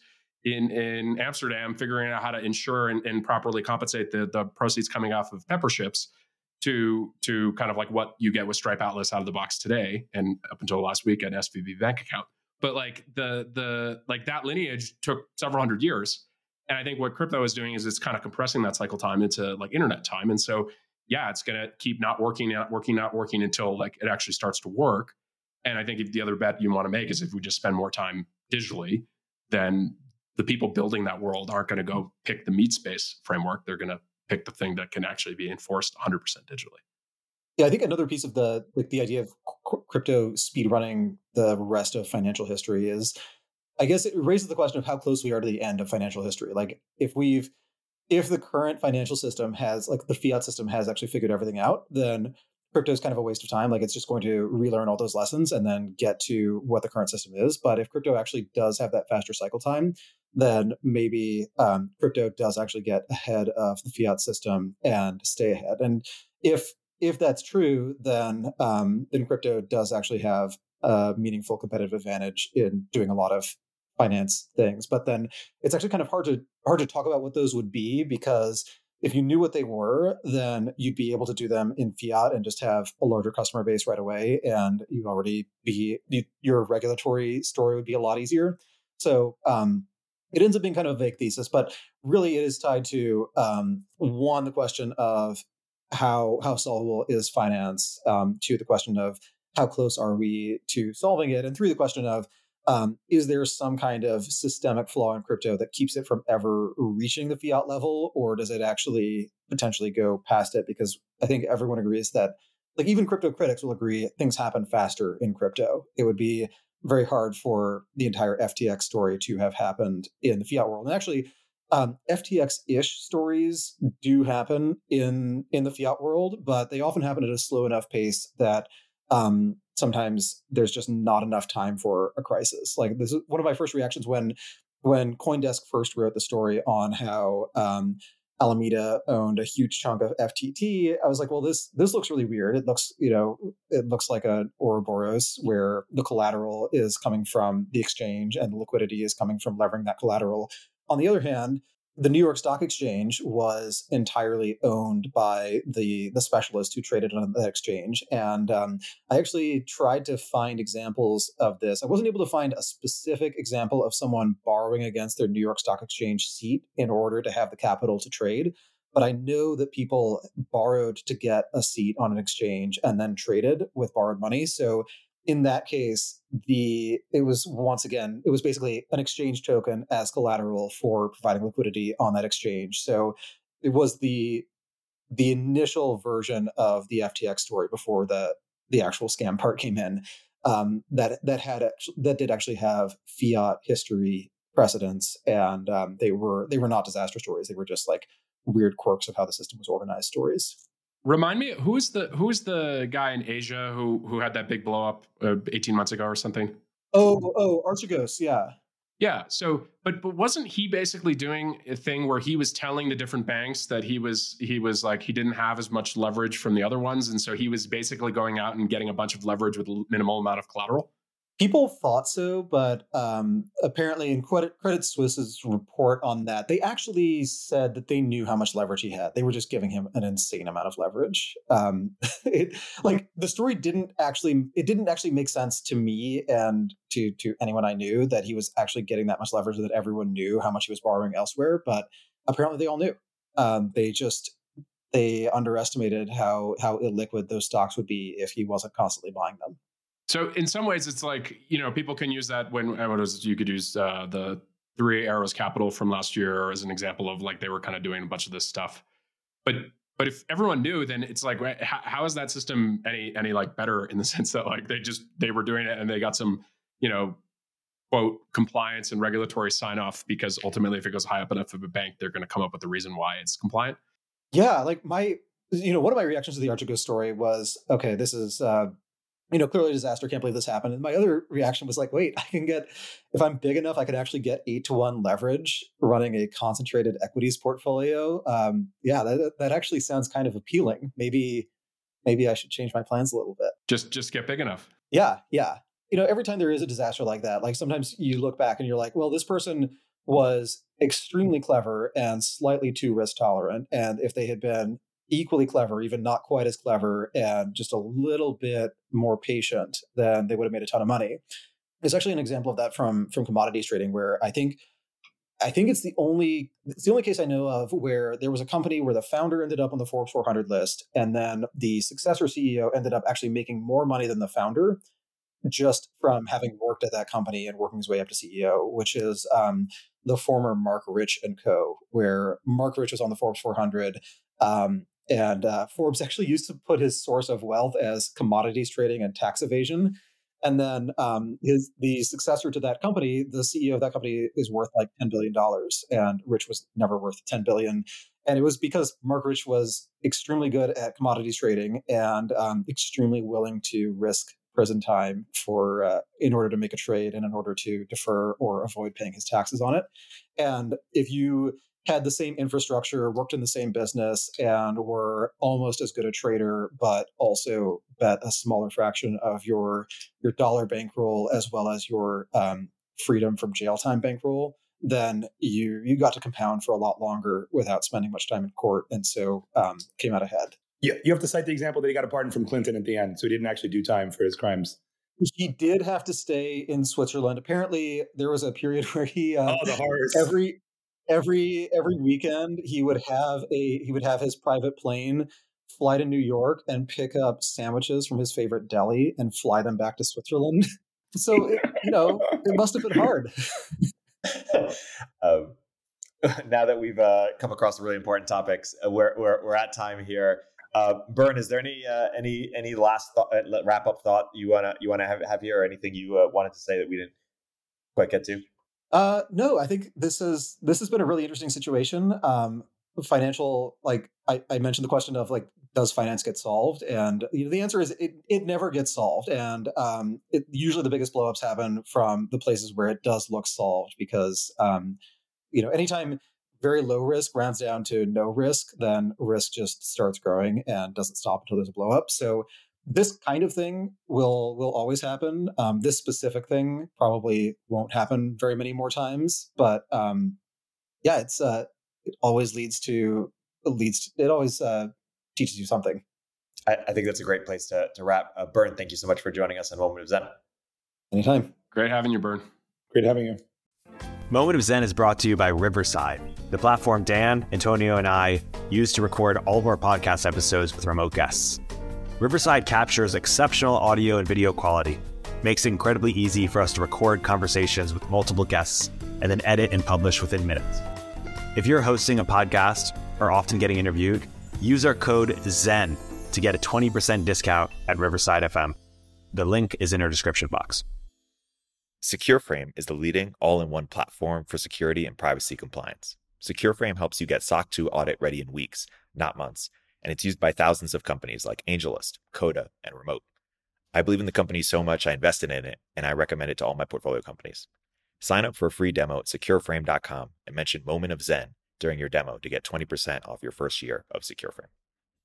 in Amsterdam figuring out how to insure and properly compensate the proceeds coming off of Pepper ships to kind of like what you get with Stripe Atlas out of the box today and up until last week at SVB bank account. But like the like that lineage took several hundred years. And I think what crypto is doing is it's kind of compressing that cycle time into like internet time. And so, yeah, it's going to keep not working until like it actually starts to work. And I think if the other bet you want to make is if we just spend more time digitally, then the people building that world aren't going to go pick the meat space framework. They're going to pick the thing that can actually be enforced 100% digitally. Yeah, I think another piece of the idea of crypto speed running the rest of financial history is, I guess it raises the question of how close we are to the end of financial history. Like if the current financial system has, like the fiat system has actually figured everything out, then crypto is kind of a waste of time. Like it's just going to relearn all those lessons and then get to what the current system is. But if crypto actually does have that faster cycle time, then maybe crypto does actually get ahead of the fiat system and stay ahead. And if that's true, then crypto does actually have a meaningful competitive advantage in doing a lot of finance things. But then it's actually kind of hard to talk about what those would be, because if you knew what they were, then you'd be able to do them in fiat and just have a larger customer base right away. And your regulatory story would be a lot easier. So it ends up being kind of a vague thesis, but really it is tied to one, the question of how solvable is finance, to the question of how close are we to solving it, and through the question of is there some kind of systemic flaw in crypto that keeps it from ever reaching the fiat level, or does it actually potentially go past it? Because I think everyone agrees that, like even crypto critics will agree, things happen faster in crypto. It would be very hard for the entire FTX story to have happened in the fiat world. And actually, FTX-ish stories do happen in the fiat world, but they often happen at a slow enough pace that sometimes there's just not enough time for a crisis. Like this is one of my first reactions when CoinDesk first wrote the story on how Alameda owned a huge chunk of FTT. I was like, well, this looks really weird. It looks like an Ouroboros where the collateral is coming from the exchange and the liquidity is coming from levering that collateral. On the other hand, the New York Stock Exchange was entirely owned by the specialists who traded on that exchange. And I actually tried to find examples of this. I wasn't able to find a specific example of someone borrowing against their New York Stock Exchange seat in order to have the capital to trade. But I know that people borrowed to get a seat on an exchange and then traded with borrowed money. So in that case, it was basically an exchange token as collateral for providing liquidity on that exchange. So it was the initial version of the FTX story before the actual scam part came in, that did actually have fiat history precedents, and they were not disaster stories. They were just like weird quirks of how the system was organized stories. Remind me, who's the guy in Asia who had that big blow up 18 months ago or something? Oh, Archegos, yeah. Yeah. So, but wasn't he basically doing a thing where he was telling the different banks that he was like, he didn't have as much leverage from the other ones, and so he was basically going out and getting a bunch of leverage with a minimal amount of collateral? People thought so, but apparently in Credit Suisse's report on that, they actually said that they knew how much leverage he had. They were just giving him an insane amount of leverage. Like the story didn't actually make sense to me and to anyone I knew that he was actually getting that much leverage, that everyone knew how much he was borrowing elsewhere. But apparently they all knew. They underestimated how illiquid those stocks would be if he wasn't constantly buying them. So in some ways, it's like, people can use that you could use the Three Arrows Capital from last year as an example of like they were kind of doing a bunch of this stuff. But if everyone knew, then it's like, how is that system any like better in the sense that like they were doing it and they got some, quote, compliance and regulatory sign off, because ultimately if it goes high up enough of a bank, they're going to come up with the reason why it's compliant. Yeah, like one of my reactions to the Archegos story was, okay, this is clearly a disaster. Can't believe this happened. And my other reaction was like, wait, if I'm big enough, I could actually get 8-to-1 leverage running a concentrated equities portfolio. That actually sounds kind of appealing. Maybe I should change my plans a little bit. Just get big enough. Yeah. Every time there is a disaster like that, like sometimes you look back and you're like, well, this person was extremely clever and slightly too risk tolerant. And if they had been equally clever, even not quite as clever, and just a little bit more patient, then they would have made a ton of money. There's actually an example of that from commodities trading, where I think it's the only case I know of where there was a company where the founder ended up on the Forbes 400 list, and then the successor CEO ended up actually making more money than the founder just from having worked at that company and working his way up to CEO, which is the former Mark Rich & Co., where Mark Rich was on the Forbes 400. And Forbes actually used to put his source of wealth as commodities trading and tax evasion. And then the successor to that company, the CEO of that company, is worth like $10 billion. And Rich was never worth $10 billion. And it was because Mark Rich was extremely good at commodities trading and extremely willing to risk prison time in order to make a trade and in order to defer or avoid paying his taxes on it. And if you had the same infrastructure, worked in the same business, and were almost as good a trader, but also bet a smaller fraction of your dollar bankroll as well as your freedom from jail time bankroll, then you got to compound for a lot longer without spending much time in court, and so came out ahead. Yeah, you have to cite the example that he got a pardon from Clinton at the end, so he didn't actually do time for his crimes. He did have to stay in Switzerland. Apparently, there was a period where he the horrors. Every weekend he would have his private plane fly to New York and pick up sandwiches from his favorite deli and fly them back to Switzerland. So it must have been hard. Now that we've come across really important topics, we're at time here. Bern, is there any last wrap up thought you wanna have here, or anything you wanted to say that we didn't quite get to? No, I think this has been a really interesting situation. Financial, like I mentioned the question of like, does finance get solved? And the answer is it never gets solved. And usually the biggest blowups happen from the places where it does look solved, because anytime very low risk rounds down to no risk, then risk just starts growing and doesn't stop until there's a blow up. So this kind of thing will always happen. This specific thing probably won't happen very many more times, but it always teaches you something. I think that's a great place to wrap. Bern, thank you so much for joining us on Moment of Zen. Anytime. Great having you, Bern. Great having you. Moment of Zen is brought to you by Riverside, the platform Dan, Antonio, and I use to record all of our podcast episodes with remote guests. Riverside captures exceptional audio and video quality, makes it incredibly easy for us to record conversations with multiple guests, and then edit and publish within minutes. If you're hosting a podcast or often getting interviewed, use our code ZEN to get a 20% discount at Riverside FM. The link is in our description box. SecureFrame is the leading all-in-one platform for security and privacy compliance. SecureFrame helps you get SOC 2 audit ready in weeks, not months, and it's used by thousands of companies like AngelList, Coda, and Remote. I believe in the company so much I invested in it, and I recommend it to all my portfolio companies. Sign up for a free demo at secureframe.com and mention Moment of Zen during your demo to get 20% off your first year of SecureFrame.